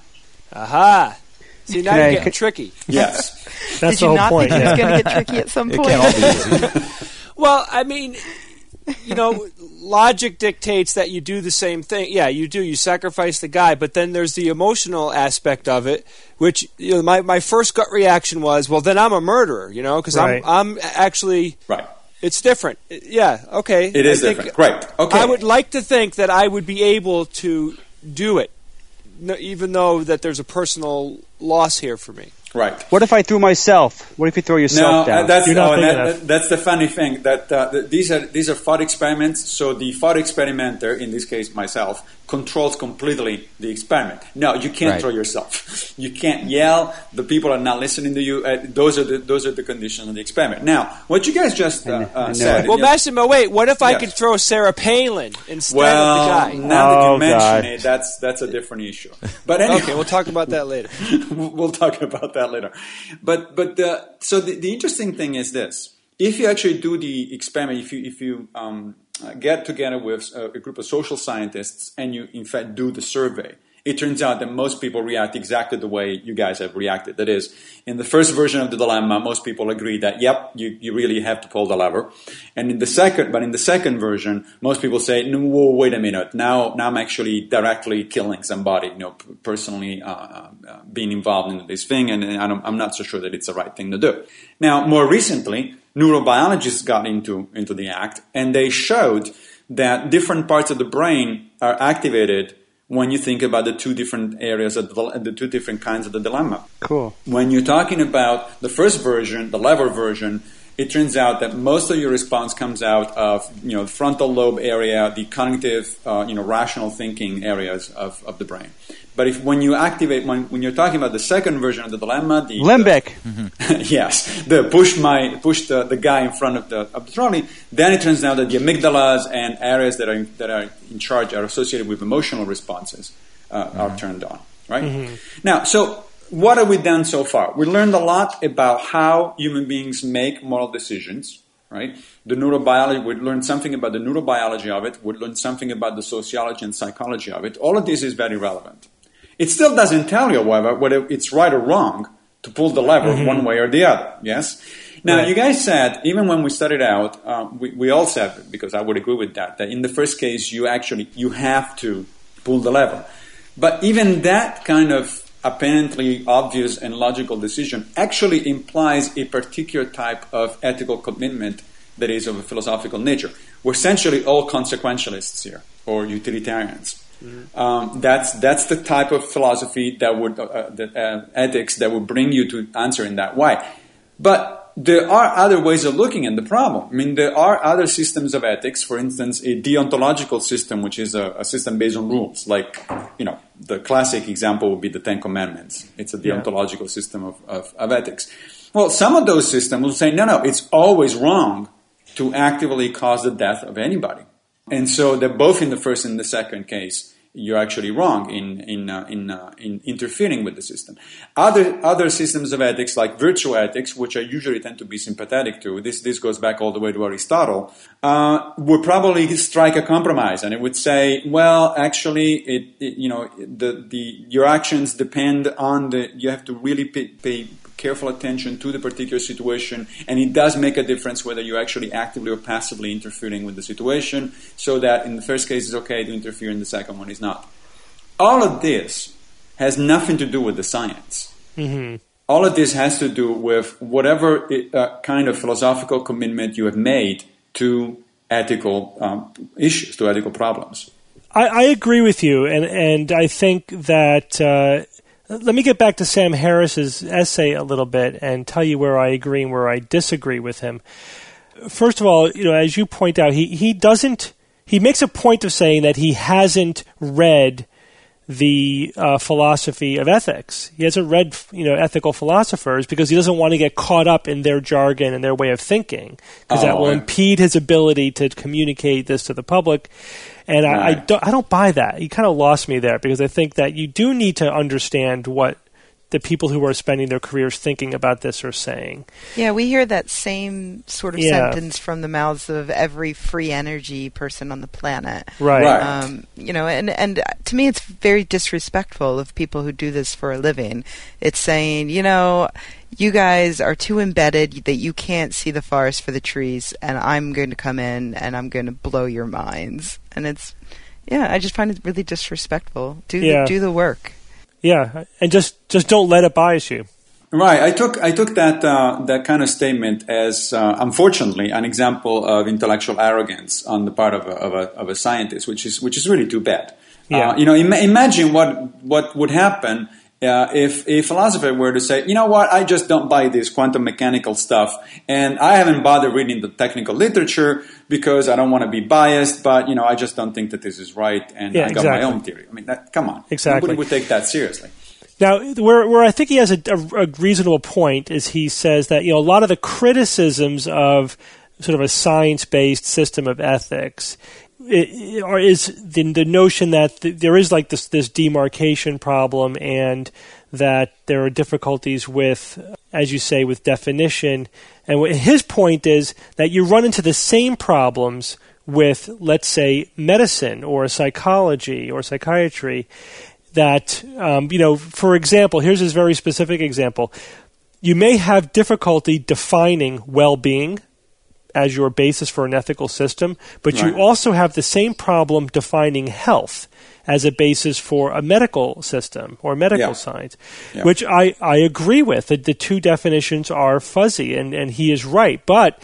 Aha! See, now Can you're I- getting tricky. Yes. That's Did the you whole not point. think it was Yeah. going to get tricky at some it point? can't all be easy. Well, I mean, you know, logic dictates that you do the same thing. Yeah, you do. You sacrifice the guy, but then there's the emotional aspect of it, which you know, my my first gut reaction was, well, then I'm a murderer, you know, because Right. I'm I'm actually Right. it's different. Yeah, okay. It is I think different. Right. Okay. I would like to think that I would be able to do it, no, even though that there's a personal loss here for me. Right. What if I threw myself? What if you throw No, yourself down? uh, that's You're not oh, big that, enough. that, that's the funny thing that uh, th- these are these are thought experiments. So the thought experimenter, in this case myself, controls completely the experiment. No, you can't Right. throw yourself. You can't yell. The people are not listening to you. Uh, those are the those are the conditions of the experiment. Now, what you guys just uh, I know uh, it. said. Well, you- Massimo, wait. What if I Yes. could throw Sarah Palin instead well, of the guy? now that Oh, you mention God. it, that's that's a different issue. But anyway, Okay, we'll talk about that later. we'll talk about that later. But but uh, so the, the interesting thing is this: if you actually do the experiment, if you if you um, uh, get together with a, a group of social scientists and you in fact do the survey, it turns out that most people react exactly the way you guys have reacted. That is, in the first version of the dilemma, most people agree that yep, you, you really have to pull the lever. And in the second, but in the second version, most people say, no, whoa, wait a minute, now now I'm actually directly killing somebody, you know, p- personally uh, uh, being involved in this thing, and, and I don't, I'm not so sure that it's the right thing to do. Now, more recently, neurobiologists got into into the act, and they showed that different parts of the brain are activated when you think about the two different areas of the, the two different kinds of the dilemma. Cool. When you're talking about the first version, the lever version, it turns out that most of your response comes out of, you know, the frontal lobe area, the cognitive, uh, you know, rational thinking areas of, of the brain. But if when you activate, when, when you're talking about the second version of the dilemma, the Limbic. the, yes, the push my push the, the guy in front of the of the trolley, then it turns out that the amygdalas and areas that are in, that are in charge are associated with emotional responses uh, mm-hmm. are turned on. Right mm-hmm. Now, so. What have we done so far? We learned a lot about how human beings make moral decisions, right? The neurobiology, we learned something about the neurobiology of it. We learned something about the sociology and psychology of it. All of this is very relevant. It still doesn't tell you, however, whether it's right or wrong to pull the lever mm-hmm. one way or the other, yes? Now, right. You guys said, even when we started out, uh, we, we all said, because I would agree with that, that in the first case, you actually, you have to pull the lever. But even that kind of apparently obvious and logical decision actually implies a particular type of ethical commitment that is of a philosophical nature. We're essentially all consequentialists here, or utilitarians. Mm-hmm. Um, that's that's the type of philosophy that would uh, the, uh, ethics that would bring you to answer in that way. But there are other ways of looking at the problem. I mean, there are other systems of ethics. For instance, a deontological system, which is a, a system based on rules. Like, you know, the classic example would be the Ten Commandments. It's a deontological yeah. system of, of, of ethics. Well, some of those systems will say, no, no, it's always wrong to actively cause the death of anybody. And so that both in the first and the second case, you're actually wrong in in uh, in, uh, in interfering with the system. Other other systems of ethics, like virtue ethics, which I usually tend to be sympathetic to, this this goes back all the way to Aristotle, uh, would probably strike a compromise, and it would say, well, actually, it, it you know the the your actions depend on the you have to really pay, pay careful attention to the particular situation, and it does make a difference whether you're actually actively or passively interfering with the situation, so that in the first case it's okay to interfere, in the second one is not. All of this has nothing to do with the science. Mm-hmm. All of this has to do with whatever uh, kind of philosophical commitment you have made to ethical um, issues, to ethical problems. I, I agree with you, and, and I think that... Uh, Let me get back to Sam Harris's essay a little bit and tell you where I agree and where I disagree with him. First of all, you know, as you point out, he, he doesn't, he makes a point of saying that he hasn't read the uh, philosophy of ethics. He hasn't read, you know, ethical philosophers because he doesn't want to get caught up in their jargon and their way of thinking, because oh, that will yeah. impede his ability to communicate this to the public. And right. I, I, don't, I don't buy that. You kind of lost me there, because I think that you do need to understand what the people who are spending their careers thinking about this are saying. Yeah, we hear that same sort of yeah. sentence from the mouths of every free energy person on the planet. Right. right. Um, you know, and, and to me it's very disrespectful of people who do this for a living. It's saying, you know, you guys are too embedded that you can't see the forest for the trees, and I'm going to come in and I'm going to blow your minds. And it's, yeah, I just find it really disrespectful. Do yeah. the, do the work. Yeah, and just, just don't let it bias you. Right. I took I took that uh, that kind of statement as, uh, unfortunately, an example of intellectual arrogance on the part of a, of a, of a scientist, which is which is really too bad. Yeah. Uh, you know, Im- imagine what what would happen uh, if a philosopher were to say, you know what, I just don't buy this quantum mechanical stuff, and I haven't bothered reading the technical literature because I don't want to be biased, but you know, I just don't think that this is right, and yeah, I got exactly. my own theory. I mean, that, come on, exactly. Nobody would take that seriously. Now, where where I think he has a, a, a reasonable point is he says that, you know, a lot of the criticisms of sort of a science-based system of ethics it, or is the, the notion that th- there is like this this demarcation problem, and that there are difficulties with, as you say, with definition. And what his point is that you run into the same problems with, let's say, medicine or psychology or psychiatry. That, um, you know, for example, here's his very specific example. You may have difficulty defining well-being as your basis for an ethical system, but right. you also have the same problem defining health as a basis for a medical system or medical yeah. science, yeah. which I, I agree with. The, the two definitions are fuzzy, and, and he is right. But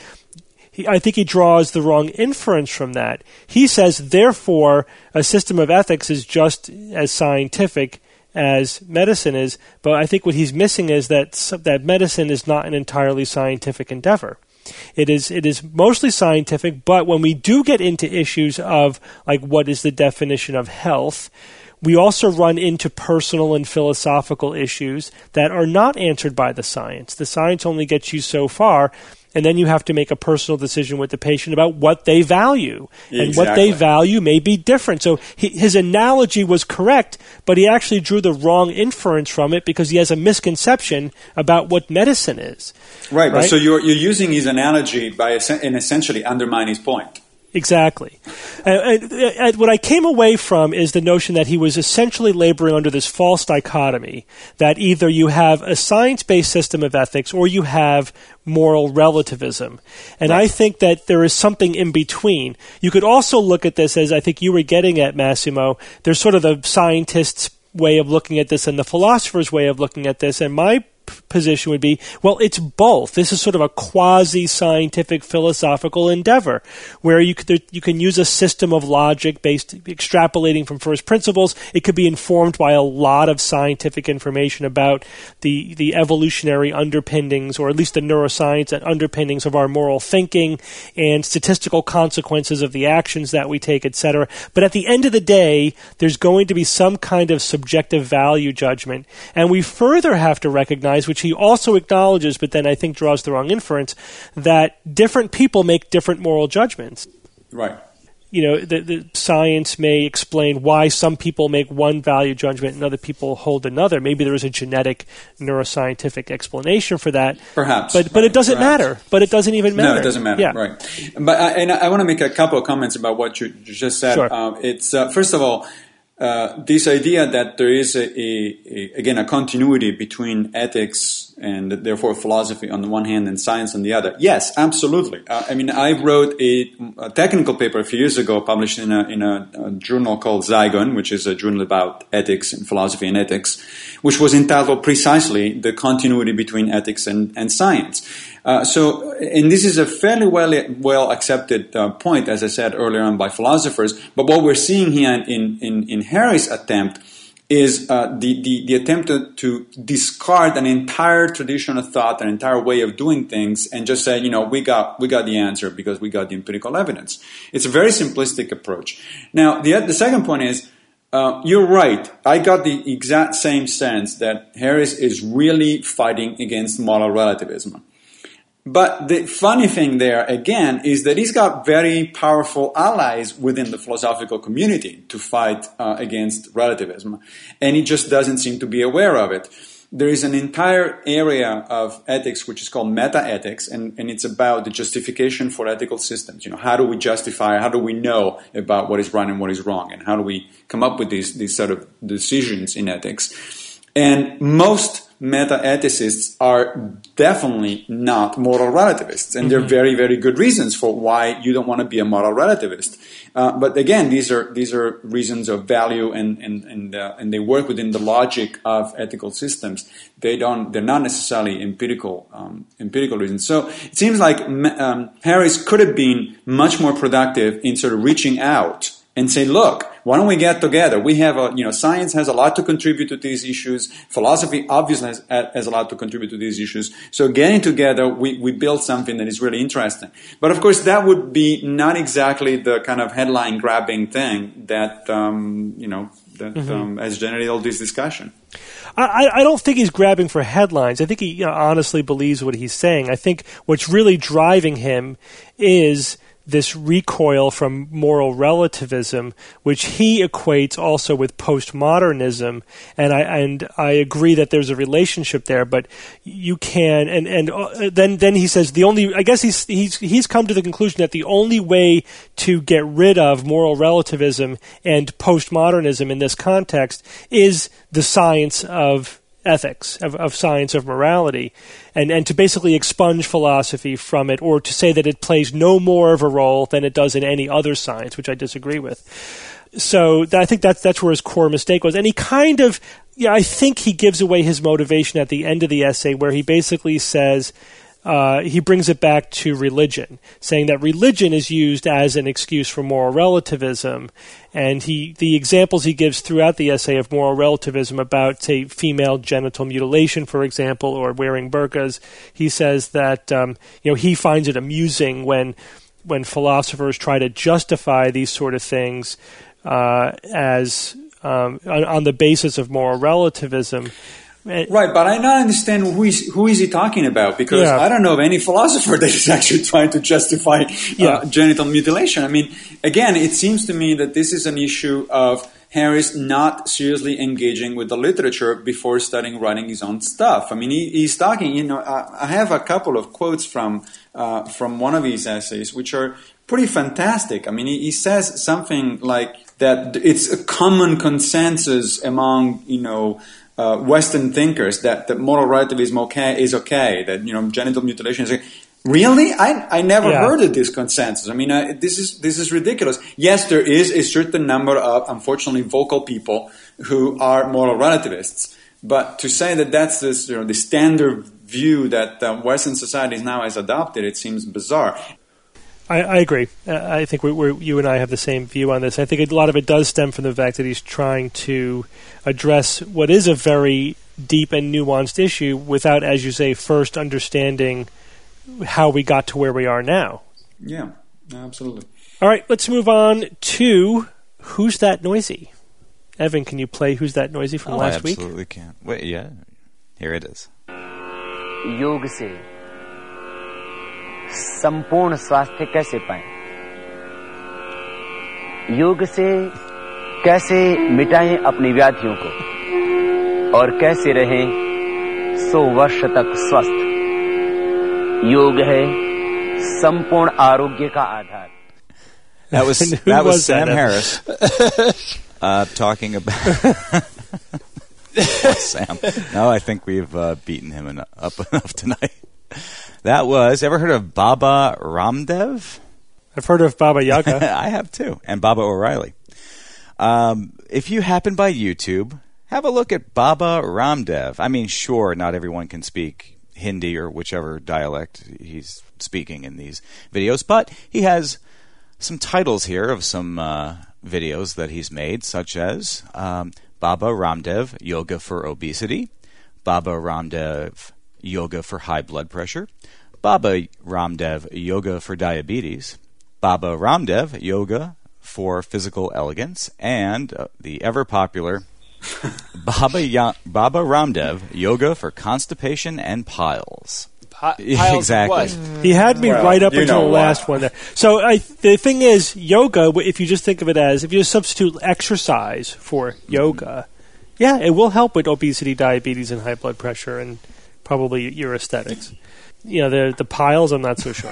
I think he draws the wrong inference from that. He says, therefore, a system of ethics is just as scientific as medicine is, but I think what he's missing is that that medicine is not an entirely scientific endeavor. It is it is mostly scientific, but when we do get into issues of, like, what is the definition of health, we also run into personal and philosophical issues that are not answered by the science. The science only gets you so far, and then you have to make a personal decision with the patient about what they value. Exactly. And what they value may be different. So he, his analogy was correct, but he actually drew the wrong inference from it because he has a misconception about what medicine is. Right, right? But so you're, you're using his analogy by and essentially undermine his point. Exactly. And, and, and what I came away from is the notion that he was essentially laboring under this false dichotomy that either you have a science-based system of ethics or you have moral relativism. And right. I think that there is something in between. You could also look at this as I think you were getting at, Massimo. There's sort of the scientists way of looking at this and the philosopher's way of looking at this. And my position would be, well, it's both. This is sort of a quasi-scientific philosophical endeavor where you could, you can use a system of logic based extrapolating from first principles. It could be informed by a lot of scientific information about the the evolutionary underpinnings, or at least the neuroscience and underpinnings of our moral thinking and statistical consequences of the actions that we take, et cetera. But at the end of the day, there's going to be some kind of subjective value judgment. And we further have to recognize, which he also acknowledges, but then I think draws the wrong inference, that different people make different moral judgments. Right. You know, the, the science may explain why some people make one value judgment and other people hold another. Maybe there is a genetic neuroscientific explanation for that. Perhaps. But but right, it doesn't perhaps. matter. But it doesn't even matter. No, it doesn't matter. Yeah. Right. But I, and I want to make a couple of comments about what you just said. Sure. Um, it's uh, first of all, Uh, this idea that there is a, a, a again a continuity between ethics and therefore philosophy on the one hand and science on the other. Yes, absolutely. Uh, I mean, I wrote a, a technical paper a few years ago, published in a in a, a journal called Zygon, which is a journal about ethics and philosophy and ethics, which was entitled precisely "The Continuity Between Ethics and, and Science." Uh, so, and this is a fairly well well accepted uh, point, as I said earlier on, by philosophers. But what we're seeing here in in, in Harry's attempt is uh, the, the the attempt to, to discard an entire tradition of thought, an entire way of doing things, and just say, you know, we got we got the answer because we got the empirical evidence. It's a very simplistic approach. Now, the the second point is, Uh, you're right. I got the exact same sense that Harris is really fighting against moral relativism. But the funny thing there, again, is that he's got very powerful allies within the philosophical community to fight uh, against relativism, and he just doesn't seem to be aware of it. There is an entire area of ethics which is called meta-ethics, and, and it's about the justification for ethical systems. You know, how do we justify, how do we know about what is right and what is wrong, and how do we come up with these, these sort of decisions in ethics? And most meta-ethicists are definitely not moral relativists, and there are very, very good reasons for why you don't want to be a moral relativist. Uh, but again, these are these are reasons of value, and and and, uh, and they work within the logic of ethical systems. They don't. They're not necessarily empirical um, empirical reasons. So it seems like um, Harris could have been much more productive in sort of reaching out and say, look, why don't we get together? We have a, you know, science has a lot to contribute to these issues. Philosophy obviously has, has a lot to contribute to these issues. So getting together, we, we build something that is really interesting. But of course, that would be not exactly the kind of headline grabbing thing that, um, you know, that mm-hmm. um, has generated all this discussion. I, I don't think he's grabbing for headlines. I think he you know, honestly believes what he's saying. I think what's really driving him is this recoil from moral relativism, which he equates also with postmodernism, and I and I agree that there's a relationship there. But you can, and and uh, then then he says the only, I guess he's he's he's come to the conclusion that the only way to get rid of moral relativism and postmodernism in this context is the science of ethics, of, of science of morality, and, and to basically expunge philosophy from it, or to say that it plays no more of a role than it does in any other science, which I disagree with. So I think that's that's where his core mistake was. And he kind of, yeah, I think he gives away his motivation at the end of the essay, where he basically says, Uh, he brings it back to religion, saying that religion is used as an excuse for moral relativism. And he, the examples he gives throughout the essay of moral relativism about, say, female genital mutilation, for example, or wearing burqas, he says that um, you know he finds it amusing when when philosophers try to justify these sort of things uh, as um, on, on the basis of moral relativism. Right, but I don't understand who is, who is he talking about, because yeah. I don't know of any philosopher that is actually trying to justify uh, yeah. genital mutilation. I mean, again, it seems to me that this is an issue of Harris not seriously engaging with the literature before starting writing his own stuff. I mean, he, he's talking, you know, I, I have a couple of quotes from uh, from one of his essays, which are pretty fantastic. I mean, he, he says something like that it's a common consensus among, you know, Uh, Western thinkers that, that moral relativism okay is okay, that, you know, genital mutilation is okay. Really? I I never Yeah. heard of this consensus. I mean, uh, this is this is ridiculous. Yes, there is a certain number of, unfortunately, vocal people who are moral relativists. But to say that that's this, you know, the standard view that uh, Western society now has adopted, it seems bizarre. I, I agree. Uh, I think we, we're, you and I have the same view on this. I think a lot of it does stem from the fact that he's trying to address what is a very deep and nuanced issue without, as you say, first understanding how we got to where we are now. Yeah, absolutely. All right, let's move on to Who's That Noisy? Evan, can you play Who's That Noisy from oh, last I week? absolutely can. Wait, yeah. Here it is. योग से संपूर्ण स्वास्थ्य कैसे पाएं? योग से कैसे मिटाएं अपनी व्याधियों को और कैसे रहें सौ वर्ष तक स्वस्थ? योग है संपूर्ण आरोग्य का आधार. That was that was Sam Harris uh, talking about Sam. No, I think we've uh, beaten him enough, up enough tonight. That was. Ever heard of Baba Ramdev? I've heard of Baba Yaga. I have too, and Baba O'Reilly. Um, if you happen by YouTube, have a look at Baba Ramdev. I mean, sure, not everyone can speak Hindi or whichever dialect he's speaking in these videos, but he has some titles here of some uh, videos that he's made, such as um, Baba Ramdev Yoga for Obesity, Baba Ramdev Yoga for High Blood Pressure, Baba Ramdev Yoga for Diabetes, Baba Ramdev Yoga for Physical Elegance, and uh, the ever-popular Baba, ya- Baba Ramdev Yoga for Constipation and Piles. Piles exactly. of what? He had me Well, right up you until know the last one there. So I, the thing is, yoga, if you just think of it as, if you just substitute exercise for yoga, yeah, it will help with obesity, diabetes, and high blood pressure, and probably your aesthetics. You know, the the piles, I'm not so sure.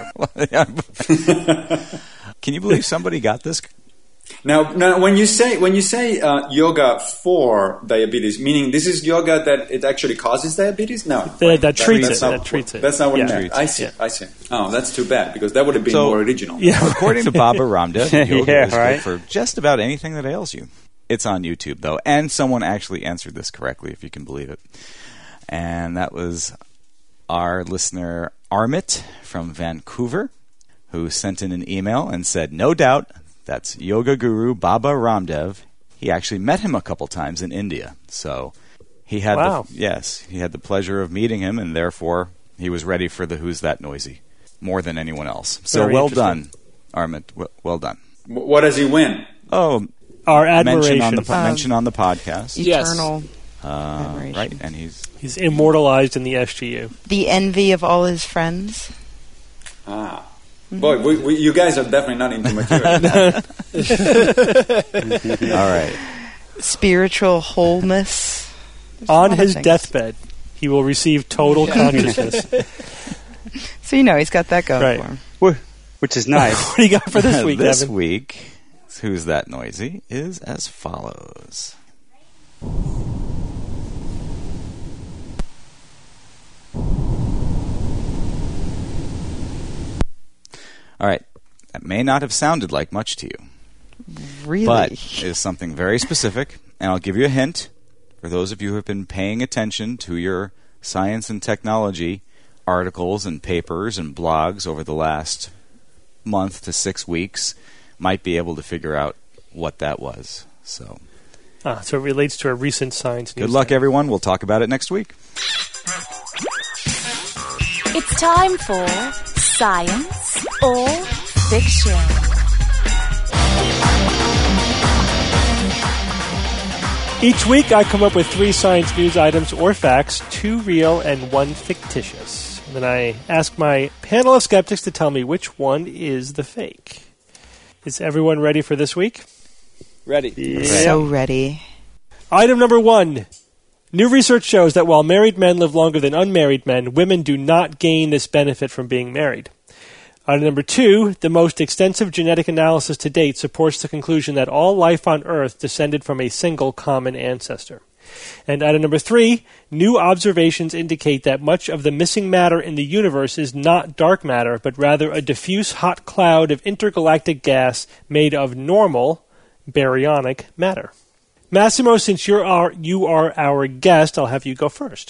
Can you believe somebody got this? Now, now, when you say when you say uh, yoga for diabetes, meaning this is yoga that it actually causes diabetes? No, That- right. that treats that's it, Not, that treats it. That's not what Yeah. it meant. I see. Yeah. I see. Oh, that's too bad because that would have been So- more original. Yeah. According to Baba Ramdev, yoga Yeah, is right. good for just about anything that ails you. It's on YouTube, though, and someone actually answered this correctly, if you can believe it. And that was our listener Armit from Vancouver, who sent in an email and said, no doubt, that's yoga guru Baba Ramdev. He actually met him a couple times in India. So he had Wow. the, yes, he had the pleasure of meeting him, and therefore he was ready for the Who's That Noisy more than anyone else. So Very well interesting. done, Armit. Well, well done. W- What does he win? Oh, Our mention admiration. on the po- Um, mention on the podcast. Yes. Eternal Uh, admiration. right, and he's He's immortalized in the S G U. The envy of all his friends. Ah. Boy, we, we, you guys are definitely not into material. all right. Spiritual wholeness. There's a On lot of his things. deathbed, he will receive total consciousness. So you know he's got that going Right. for him. Wh- Which is nice. What do you got for this week, this Evan? week, Who's That Noisy is as follows. All right. That may not have sounded like much to you, Really? but it is something very specific, and I'll give you a hint for those of you who have been paying attention to your science and technology articles and papers and blogs over the last month to six weeks might be able to figure out what that was. So, Ah, so it relates to a recent science news. good luck, everyone. We'll talk about it next week. It's time for Science or Fiction. Each week, I come up with three science news items or facts, two real and one fictitious. And then I ask my panel of skeptics to tell me which one is the fake. Is everyone ready for this week? Ready. So ready. Item number one. New research shows that while married men live longer than unmarried men, women do not gain this benefit from being married. Item number two. The most extensive genetic analysis to date supports the conclusion that all life on Earth descended from a single common ancestor. And item number three, new observations indicate that much of the missing matter in the universe is not dark matter, but rather a diffuse hot cloud of intergalactic gas made of normal baryonic matter. Massimo, since you're our, you are our guest, I'll have you go first.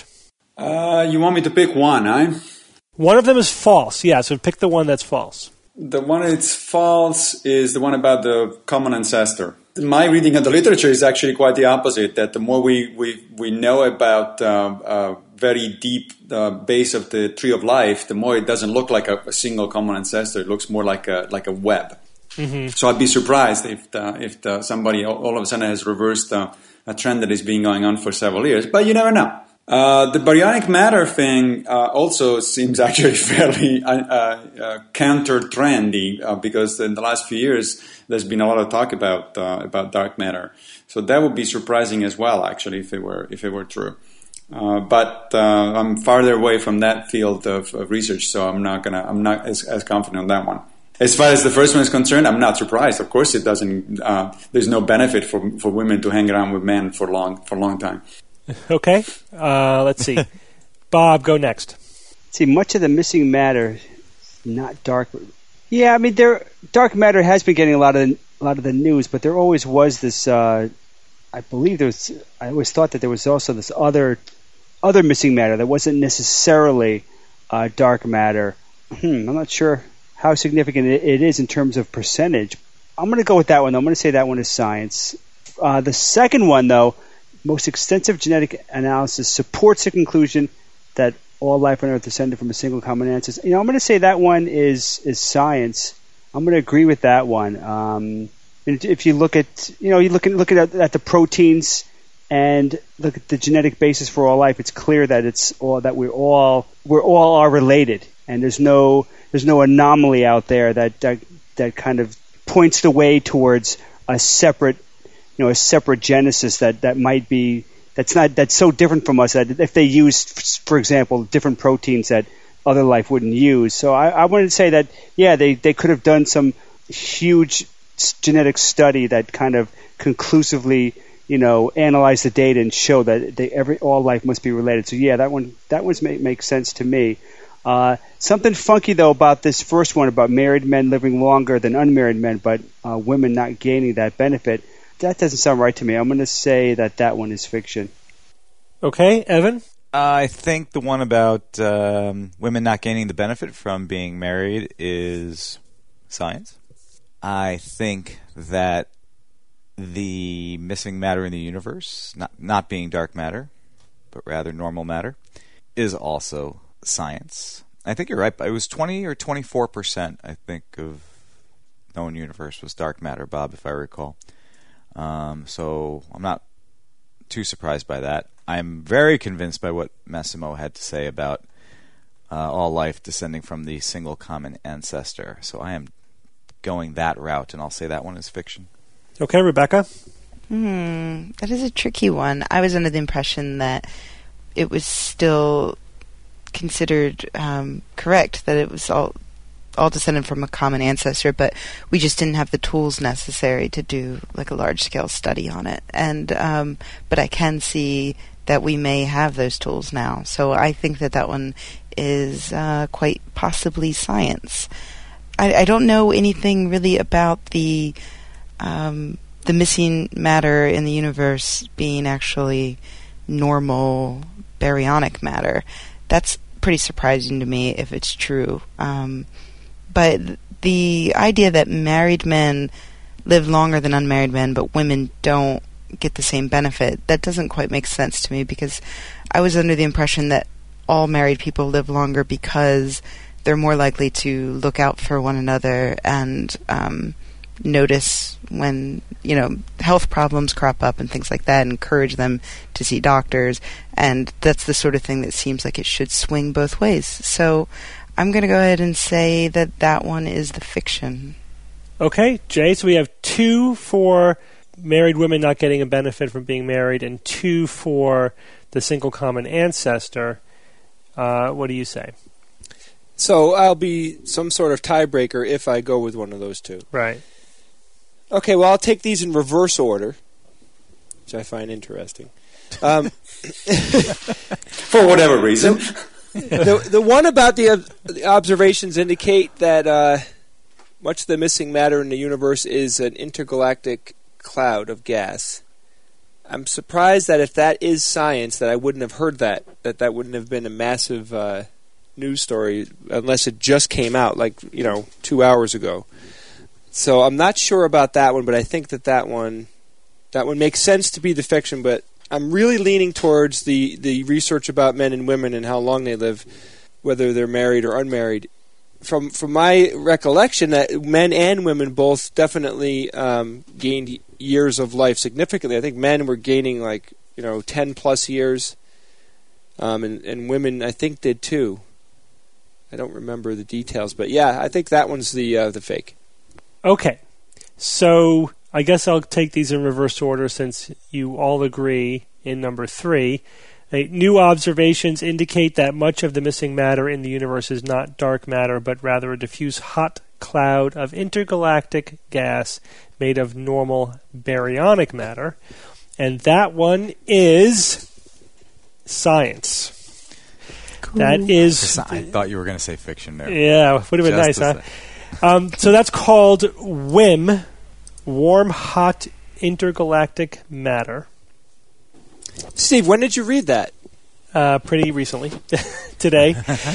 Uh, you want me to pick one, eh? One of them is false, yeah, so pick the one that's false. The one that's false is the one about the common ancestor. My reading of the literature is actually quite the opposite, that the more we, we, we know about uh, uh, very deep uh, base of the tree of life, the more it doesn't look like a, a single common ancestor. It looks more like a like a web. Mm-hmm. So I'd be surprised if the, if the, somebody all of a sudden has reversed uh, a trend that has been going on for several years. But you never know. Uh, the baryonic matter thing uh, also seems actually fairly uh, uh, counter-trendy uh, because in the last few years there's been a lot of talk about uh, about dark matter. So that would be surprising as well, actually, if it were if it were true. Uh, but uh, I'm farther away from that field of, of research, so I'm not gonna I'm not as, as confident on that one. As far as the first one is concerned, I'm not surprised. Of course, it doesn't. Uh, there's no benefit for for women to hang around with men for long for a long time. Okay, uh, let's see. Bob, go next. See, much of the missing matter, not dark. Yeah, I mean, there dark matter has been getting a lot of a lot of the news, but there always was this. Uh, I believe there was. I always thought that there was also this other other missing matter that wasn't necessarily uh, dark matter. Hmm, I'm not sure how significant it, it is in terms of percentage. I'm going to go with that one. Though. I'm going to say that one is science. Uh, the second one, though. Most extensive genetic analysis supports the conclusion that all life on Earth descended from a single common ancestor. You know, I'm going to say that one is is science. I'm going to agree with that one. Um, and if you look at, you know, you look at look at, at the proteins and look at the genetic basis for all life, it's clear that it's all that we're all we're all are related, and there's no there's no anomaly out there that that, that kind of points the way towards a separate. You know, a separate genesis that, that might be that's not that's so different from us that if they used, for example, different proteins that other life wouldn't use. So I, I wanted to say that yeah, they, they could have done some huge genetic study that kind of conclusively you know analyze the data and show that they every all life must be related. So yeah, that one that one make, makes sense to me. Uh, something funky though about this first one about married men living longer than unmarried men, but uh, women not gaining that benefit. That doesn't sound right to me. I'm going to say that that one is fiction. Okay, Evan? I think the one about um, women not gaining the benefit from being married is science. I think that the missing matter in the universe, not, not being dark matter, but rather normal matter, is also science. I think you're right. It was twenty or twenty-four percent, I think, of known universe was dark matter, Bob, if I recall. Um, so I'm not too surprised by that. I'm very convinced by what Massimo had to say about uh, all life descending from the single common ancestor. So I am going that route, and I'll say that one is fiction. Okay, Rebecca? Hmm, that is a tricky one. I was under the impression that it was still considered um, correct, that it was all all descended from a common ancestor, but we just didn't have the tools necessary to do like a large-scale study on it. And um, but I can see that we may have those tools now. So I think that that one is uh, quite possibly science. I, I don't know anything really about the um, the missing matter in the universe being actually normal baryonic matter. That's pretty surprising to me if it's true. Um, but the idea that married men live longer than unmarried men, but women don't get the same benefit, that doesn't quite make sense to me, because I was under the impression that all married people live longer because they're more likely to look out for one another and um, notice when, you know, health problems crop up and things like that, and encourage them to see doctors. And that's the sort of thing that seems like it should swing both ways. So I'm going to go ahead and say that that one is the fiction. Okay, Jay, so we have two for married women not getting a benefit from being married and two for the single common ancestor. Uh, what do you say? So I'll be some sort of tiebreaker if I go with one of those two. Right. Okay, well, I'll take these in reverse order, which I find interesting. Um, For whatever reason. the the one about the, ob- the observations indicate that uh, much of the missing matter in the universe is an intergalactic cloud of gas. I'm surprised that if that is science, that I wouldn't have heard that. That that wouldn't have been a massive uh, news story unless it just came out, like you know, two hours ago. So I'm not sure about that one, but I think that that one that one makes sense to be the fiction, but I'm really leaning towards the, the research about men and women and how long they live, whether they're married or unmarried. From from my recollection, that men and women both definitely um, gained years of life significantly. I think men were gaining like you know ten plus years, um, and and women I think did too. I don't remember the details, but yeah, I think that one's the uh, the fake. Okay, so I guess I'll take these in reverse order since you all agree in number three. Uh, new observations indicate that much of the missing matter in the universe is not dark matter, but rather a diffuse hot cloud of intergalactic gas made of normal baryonic matter. And that one is science. Cool. That is... I thought you were going to say fiction there. Yeah, would have been nice, huh? Um, so that's called W I M, Warm Hot Intergalactic Matter. Steve, when did you read that? Uh, pretty recently, today.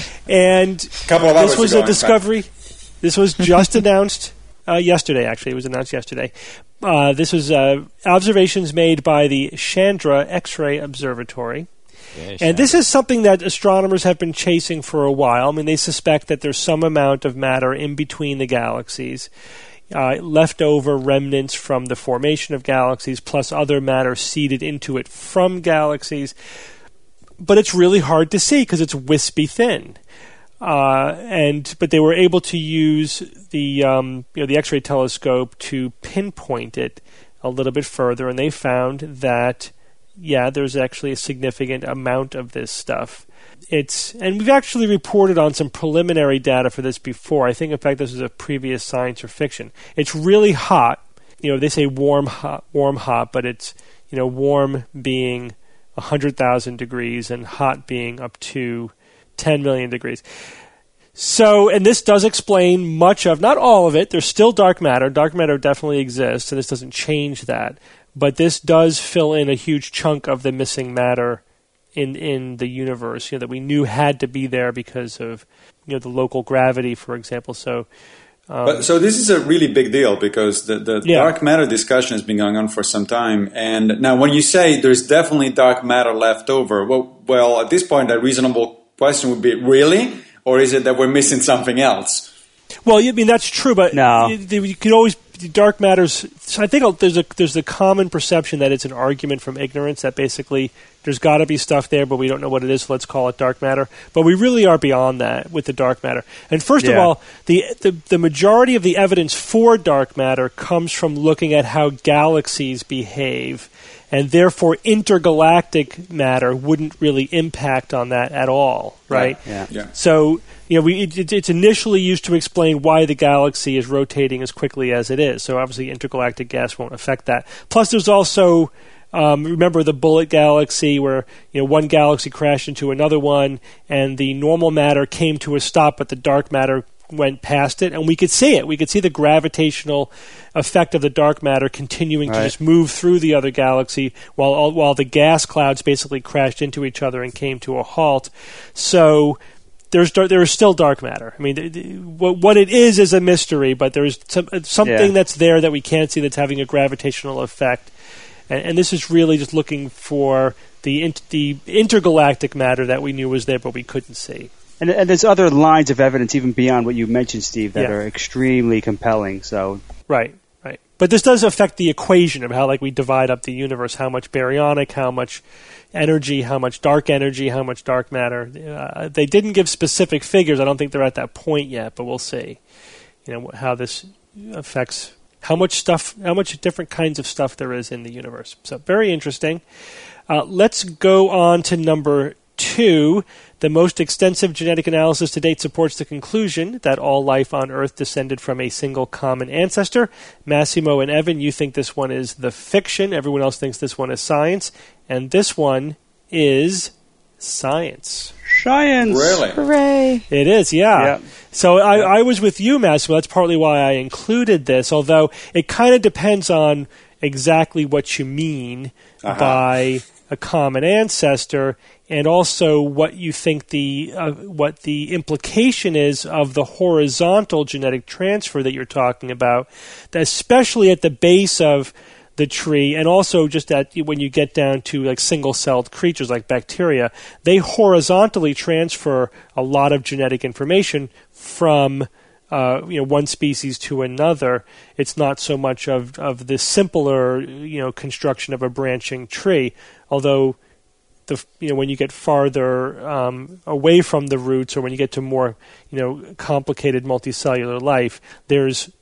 And Couple of this was ago, a discovery. This was just announced uh, yesterday, actually. It was announced yesterday. Uh, this was uh, observations made by the Chandra X-ray Observatory. Yeah, and this is something that astronomers have been chasing for a while. I mean, they suspect that there's some amount of matter in between the galaxies. Uh, leftover remnants from the formation of galaxies, plus other matter seeded into it from galaxies. But it's really hard to see because it's wispy thin. Uh, and but they were able to use the um, you know the X-ray telescope to pinpoint it a little bit further, and they found that yeah, there's actually a significant amount of this stuff. It's and we've actually reported on some preliminary data for this before. I think, in fact, this was a previous science or fiction. It's really hot. You know, they say warm, hot, warm, hot, but it's you know warm being a hundred thousand degrees and hot being up to ten million degrees. So, and this does explain much of, not all of it. There's still dark matter. Dark matter definitely exists, and this doesn't change that. But this does fill in a huge chunk of the missing matter in in the universe, you know, that we knew had to be there because of you know the local gravity, for example. So, um, but so this is a really big deal because the, the yeah. dark matter discussion has been going on for some time. And now, when you say there's definitely dark matter left over, well, well, at this point, a reasonable question would be, really, or is it that we're missing something else? Well, I mean that's true, but no. you, you could always. Dark matter's. So I think there's a there's the common perception that it's an argument from ignorance, that basically there's got to be stuff there, but we don't know what it is, so let's call it dark matter. But we really are beyond that with the dark matter. And first yeah. of all, the, the the majority of the evidence for dark matter comes from looking at how galaxies behave, and therefore intergalactic matter wouldn't really impact on that at all, right? Yeah. yeah. So. You know, we, it, it's initially used to explain why the galaxy is rotating as quickly as it is. So obviously intergalactic gas won't affect that. Plus there's also, um, remember the Bullet Galaxy where you know one galaxy crashed into another one and the normal matter came to a stop, but the dark matter went past it, and we could see it. We could see the gravitational effect of the dark matter continuing right. to just move through the other galaxy while all, while the gas clouds basically crashed into each other and came to a halt. So... There's there is still dark matter. I mean, the, the, what, what it is is a mystery, but there is some, something yeah. that's there that we can't see that's having a gravitational effect. And, and this is really just looking for the in, the intergalactic matter that we knew was there, but we couldn't see. And, and there's other lines of evidence even beyond what you mentioned, Steve, that yeah. are extremely compelling. So right, right. But this does affect the equation of how, like, we divide up the universe: how much baryonic, how much energy, how much dark energy, how much dark matter. Uh, they didn't give specific figures. I don't think they're at that point yet, but we'll see. You know how this affects how much stuff, how much different kinds of stuff there is in the universe. So very interesting. Uh, let's go on to number two, the most extensive genetic analysis to date supports the conclusion that all life on Earth descended from a single common ancestor. Massimo and Evan, you think this one is the fiction. Everyone else thinks this one is science. And this one is science. Science! Really? Hooray! It is, yeah. Yeah. So I, I was with you, Massimo. That's partly why I included this, although it kind of depends on exactly what you mean Uh-huh. by a common ancestor, and also what you think the uh, what the implication is of the horizontal genetic transfer that you're talking about, especially at the base of the tree, and also just at when you get down to like single-celled creatures like bacteria, they horizontally transfer a lot of genetic information from Uh, you know, one species to another. It's not so much of, of the simpler, you know, construction of a branching tree. Although, the you know, when you get farther um, away from the roots, or when you get to more, you know, complicated multicellular life, there's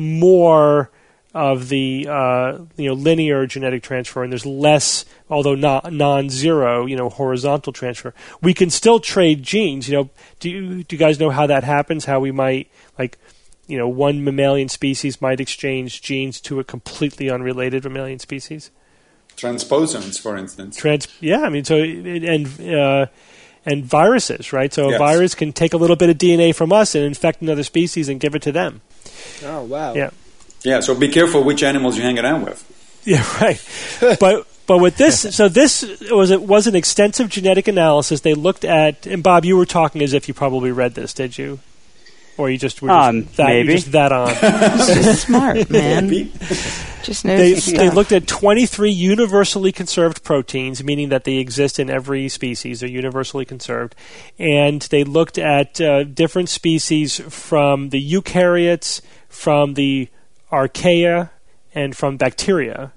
more of the uh, you know linear genetic transfer, and there's less, although not non-zero, you know, horizontal transfer. We can still trade genes. You know, do you, do you guys know how that happens? How we might, like, you know, one mammalian species might exchange genes to a completely unrelated mammalian species? Transposons, for instance. Trans, yeah, I mean, so and uh, and viruses, right? So Yes. a virus can take a little bit of D N A from us and infect another species and give it to them. Oh, wow. Yeah. Yeah, so be careful which animals you hang around with. Yeah, right. but but with this, so this was it was an extensive genetic analysis. They looked at, and Bob, you were talking as if you probably read this, did you? Or you just were just Um, that, you maybe. just that on? He's just smart, man. Just knows They, his they stuff. looked at twenty-three universally conserved proteins, meaning that they exist in every species. They're universally conserved. And they looked at uh, different species from the eukaryotes, from the archaea, and from bacteria.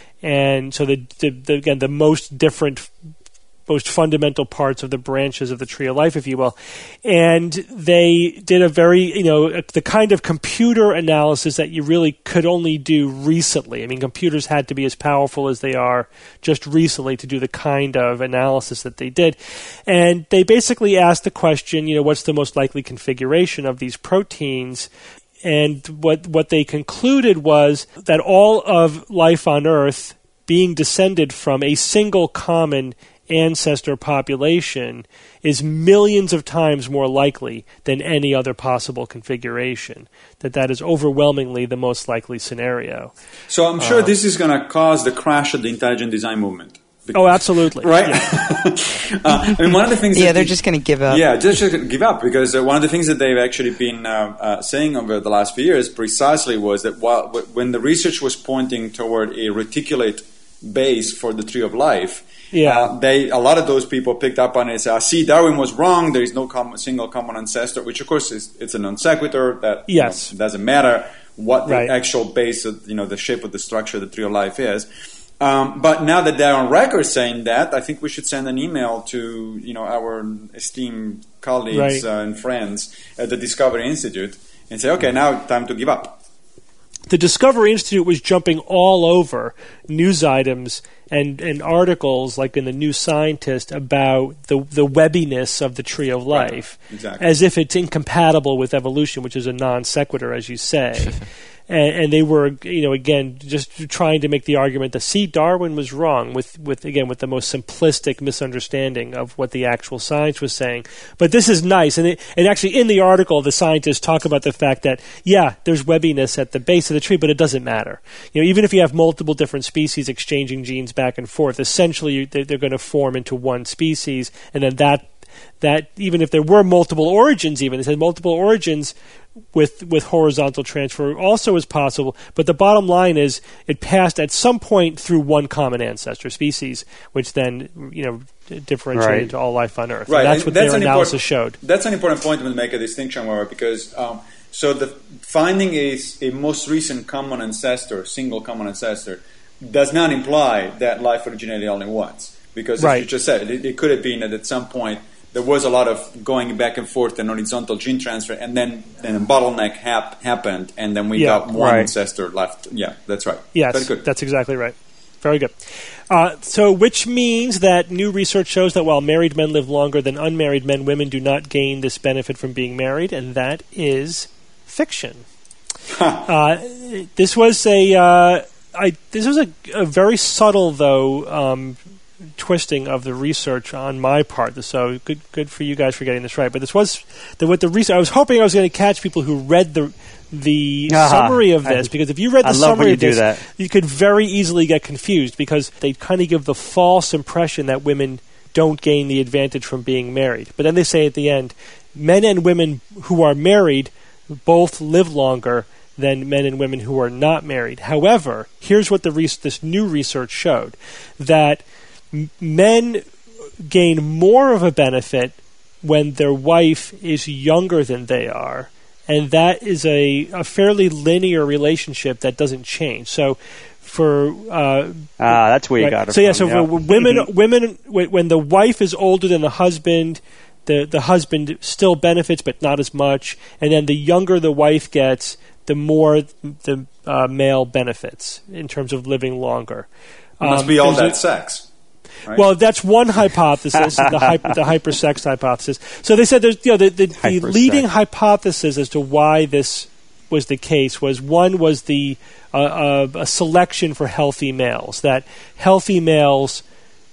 And so the, the, the again the most different, most fundamental parts of the branches of the tree of life, if you will. And they did a very, you know, the kind of computer analysis that you really could only do recently. I mean, computers had to be as powerful as they are just recently to do the kind of analysis that they did. And they basically asked the question, you know, what's the most likely configuration of these proteins? And what what they concluded was that all of life on Earth, being descended from a single common ancestor population, is millions of times more likely than any other possible configuration. That that is overwhelmingly the most likely scenario. So I'm sure Um, this is going to cause the crash of the intelligent design movement. Oh, absolutely. Right? Yeah. uh, I mean, one of the things Yeah, that they're the- just going to give up. Yeah, just, just give up, because uh, one of the things that they've actually been uh, uh, saying over the last few years precisely was that while, when the research was pointing toward a reticulate base for the tree of life, Yeah. uh, they a lot of those people picked up on it and said, see, Darwin was wrong, there is no com- single common ancestor, which of course is it's a non sequitur, that you Yes. know, doesn't matter what the Right. actual base of, you know, the shape of the structure of the tree of life is. Um, but now that they're on record saying that, I think we should send an email to you know our esteemed colleagues Right. uh, and friends at the Discovery Institute and say, okay, now time to give up. The Discovery Institute was jumping all over news items and, and articles, like in the New Scientist, about the the webbiness of the tree of life, Right. Exactly. as if it's incompatible with evolution, which is a non sequitur, as you say. and, and they were, you know, again, just trying to make the argument that, see, Darwin was wrong with, with again, with the most simplistic misunderstanding of what the actual science was saying. But this is nice. And, it, and actually, in the article, the scientists talk about the fact that, yeah, there's webbiness at the base of the tree, but it doesn't matter. You know, even if you have multiple different species exchanging genes back and forth, essentially they're, they're going to form into one species, and then that that even if there were multiple origins, even it said multiple origins with with horizontal transfer also is possible. But the bottom line is it passed at some point through one common ancestor species, which then you know differentiated Right. into all life on Earth. Right. And that's and what that's their an analysis important- showed. That's an important point to make a distinction, however, because um, so the finding is a most recent common ancestor, single common ancestor, does not imply that life originated only once. Because as Right. you just said, it, it could have been that at some point there was a lot of going back and forth and horizontal gene transfer, and then, then a bottleneck hap- happened, and then we Yeah, got one right. ancestor left. Yeah, that's right. Yes, Very good. that's exactly right. Very good. Uh, so, which means that new research shows that while married men live longer than unmarried men, women do not gain this benefit from being married, and that is fiction. uh, this was a uh, I, this was a, a very subtle, though, um, twisting of the research on my part. So good, good for you guys for getting this right. But this was the what the research. I was hoping I was going to catch people who read the the uh-huh. summary of this, I, because if you read the I summary you of this, that. you could very easily get confused because they kind of give the false impression that women don't gain the advantage from being married. But then they say at the end, men and women who are married both live longer than men and women who are not married. However, here's what the res- this new research showed, that m- men gain more of a benefit when their wife is younger than they are, and that is a, a fairly linear relationship that doesn't change. So for uh, ah, that's where you right. got it so from. yeah, so yeah. for women, women when the wife is older than the husband, the the husband still benefits, but not as much. And then the younger the wife gets, the more the uh, male benefits in terms of living longer. It must um, be all that a, sex. Right? Well, that's one hypothesis, the, hyper, the hypersex hypothesis. So they said there's, you know, the, the, the leading hypothesis as to why this was the case was one was the uh, uh, a selection for healthy males, that healthy males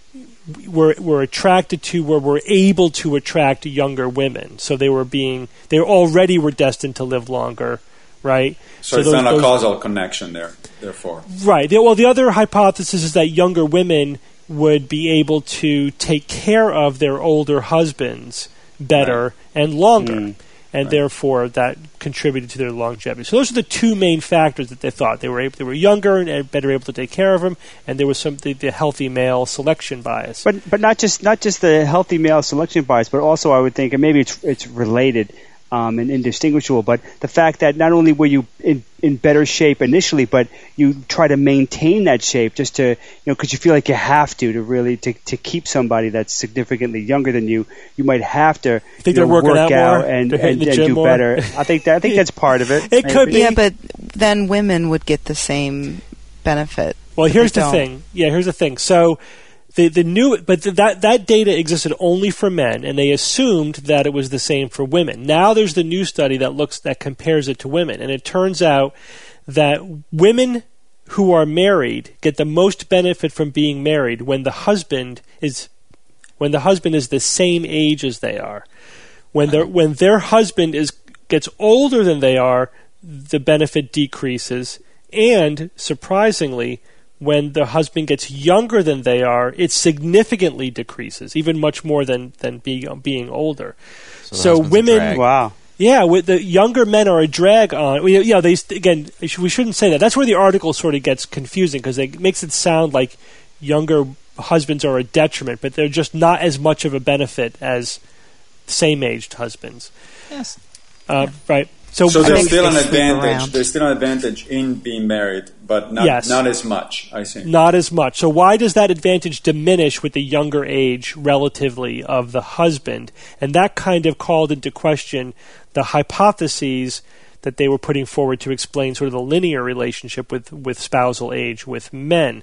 were were attracted to, were were able to attract younger women. So they were being they already were destined to live longer, right? So, so it's those, not a those, causal connection there, therefore. Right. The, well, the other hypothesis is that younger women would be able to take care of their older husbands better right. and longer, mm. and right. therefore that contributed to their longevity. So those are the two main factors that they thought. They were able, they were younger and better able to take care of them, and there was some the, the healthy male selection bias. But but not just not just the healthy male selection bias, but also I would think, and maybe it's it's related. Um, and indistinguishable, but the fact that not only were you in, in better shape initially, but you try to maintain that shape just to, you know, because you feel like you have to, to really, to, to keep somebody that's significantly younger than you, you might have to think you know, work out, out and, and, and, and do more. better. I think that, I think that's part of it. It maybe. could be. Yeah, but then women would get the same benefit. Well, here's the don't. thing. Yeah, here's the thing. So the the new, but the, that that data existed only for men, and they assumed that it was the same for women. Now there's the new study that looks that compares it to women, and it turns out that women who are married get the most benefit from being married when the husband is when the husband is the same age as they are. When their when their husband is gets older than they are, the benefit decreases, and surprisingly, when the husband gets younger than they are, it significantly decreases, even much more than than being being older. So, so women, wow, yeah, with the younger men are a drag on. You know, they again, we shouldn't say that. That's where the article sort of gets confusing because it makes it sound like younger husbands are a detriment, but they're just not as much of a benefit as same-aged husbands. Yes, uh, yeah. right. So, so there's still an advantage. Around. There's still an advantage in being married, but not yes. not as much. I see. Not as much. So why does that advantage diminish with the younger age relatively of the husband? And that kind of called into question the hypotheses that they were putting forward to explain sort of the linear relationship with, with spousal age with men.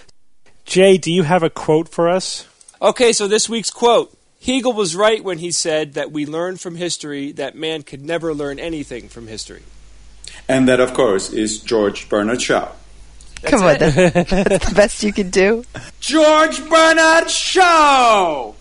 Jay, do you have a quote for us? Okay, so this week's quote. Hegel was right when he said that we learn from history that man could never learn anything from history. And that, of course, is George Bernard Shaw. That's Come on, that's, that's the best you can do. George Bernard Shaw!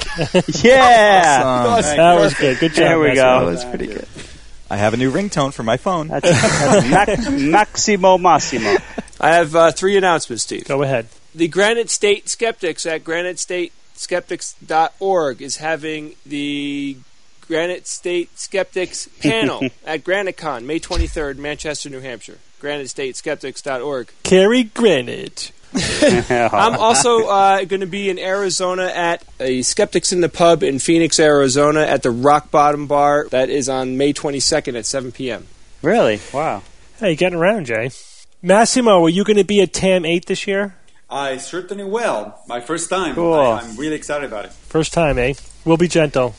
Yeah! Awesome. That was good. Good job. There we go. That was pretty good. I have a new ringtone for my phone. That's, that's Mac- Maximo Massimo. I have uh, three announcements, Steve. Go ahead. The Granite State Skeptics at granite state skeptics dot org is having the Granite State Skeptics panel at GraniteCon, May twenty-third, Manchester, New Hampshire. granite state skeptics dot org. Carry granite. I'm also uh, going to be in Arizona at a Skeptics in the Pub in Phoenix, Arizona at the Rock Bottom Bar. That is on May twenty-second at seven p.m. Really? Wow. Hey, getting around, Jay. Massimo, are you going to be at TAM eight this year? I certainly will. My first time. Cool. I, I'm really excited about it. First time, eh? We'll be gentle.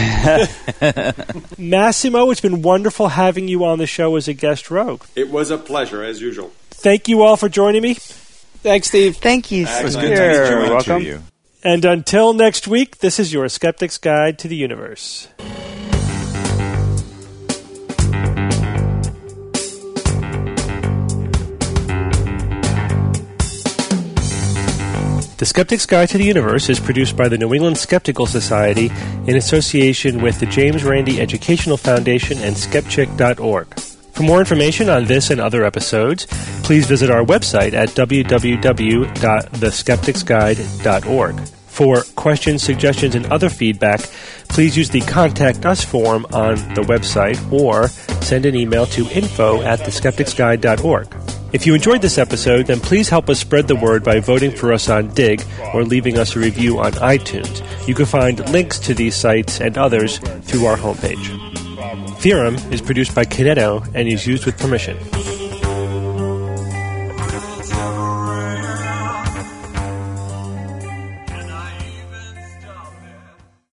Massimo, it's been wonderful having you on the show as a guest rogue. It was a pleasure, as usual. Thank you all for joining me. Thanks, Steve. Thank you, It Steve. was good to meet you. You're and welcome. to you. And until next week, this is your Skeptic's Guide to the Universe. The Skeptic's Guide to the Universe is produced by the New England Skeptical Society in association with the James Randi Educational Foundation and skepchick dot org. For more information on this and other episodes, please visit our website at w w w dot the skeptics guide dot org. For questions, suggestions, and other feedback, please use the Contact Us form on the website or send an email to info at the skeptics guide dot org. If you enjoyed this episode, then please help us spread the word by voting for us on Dig or leaving us a review on iTunes. You can find links to these sites and others through our homepage. Theorem is produced by Kineto and is used with permission.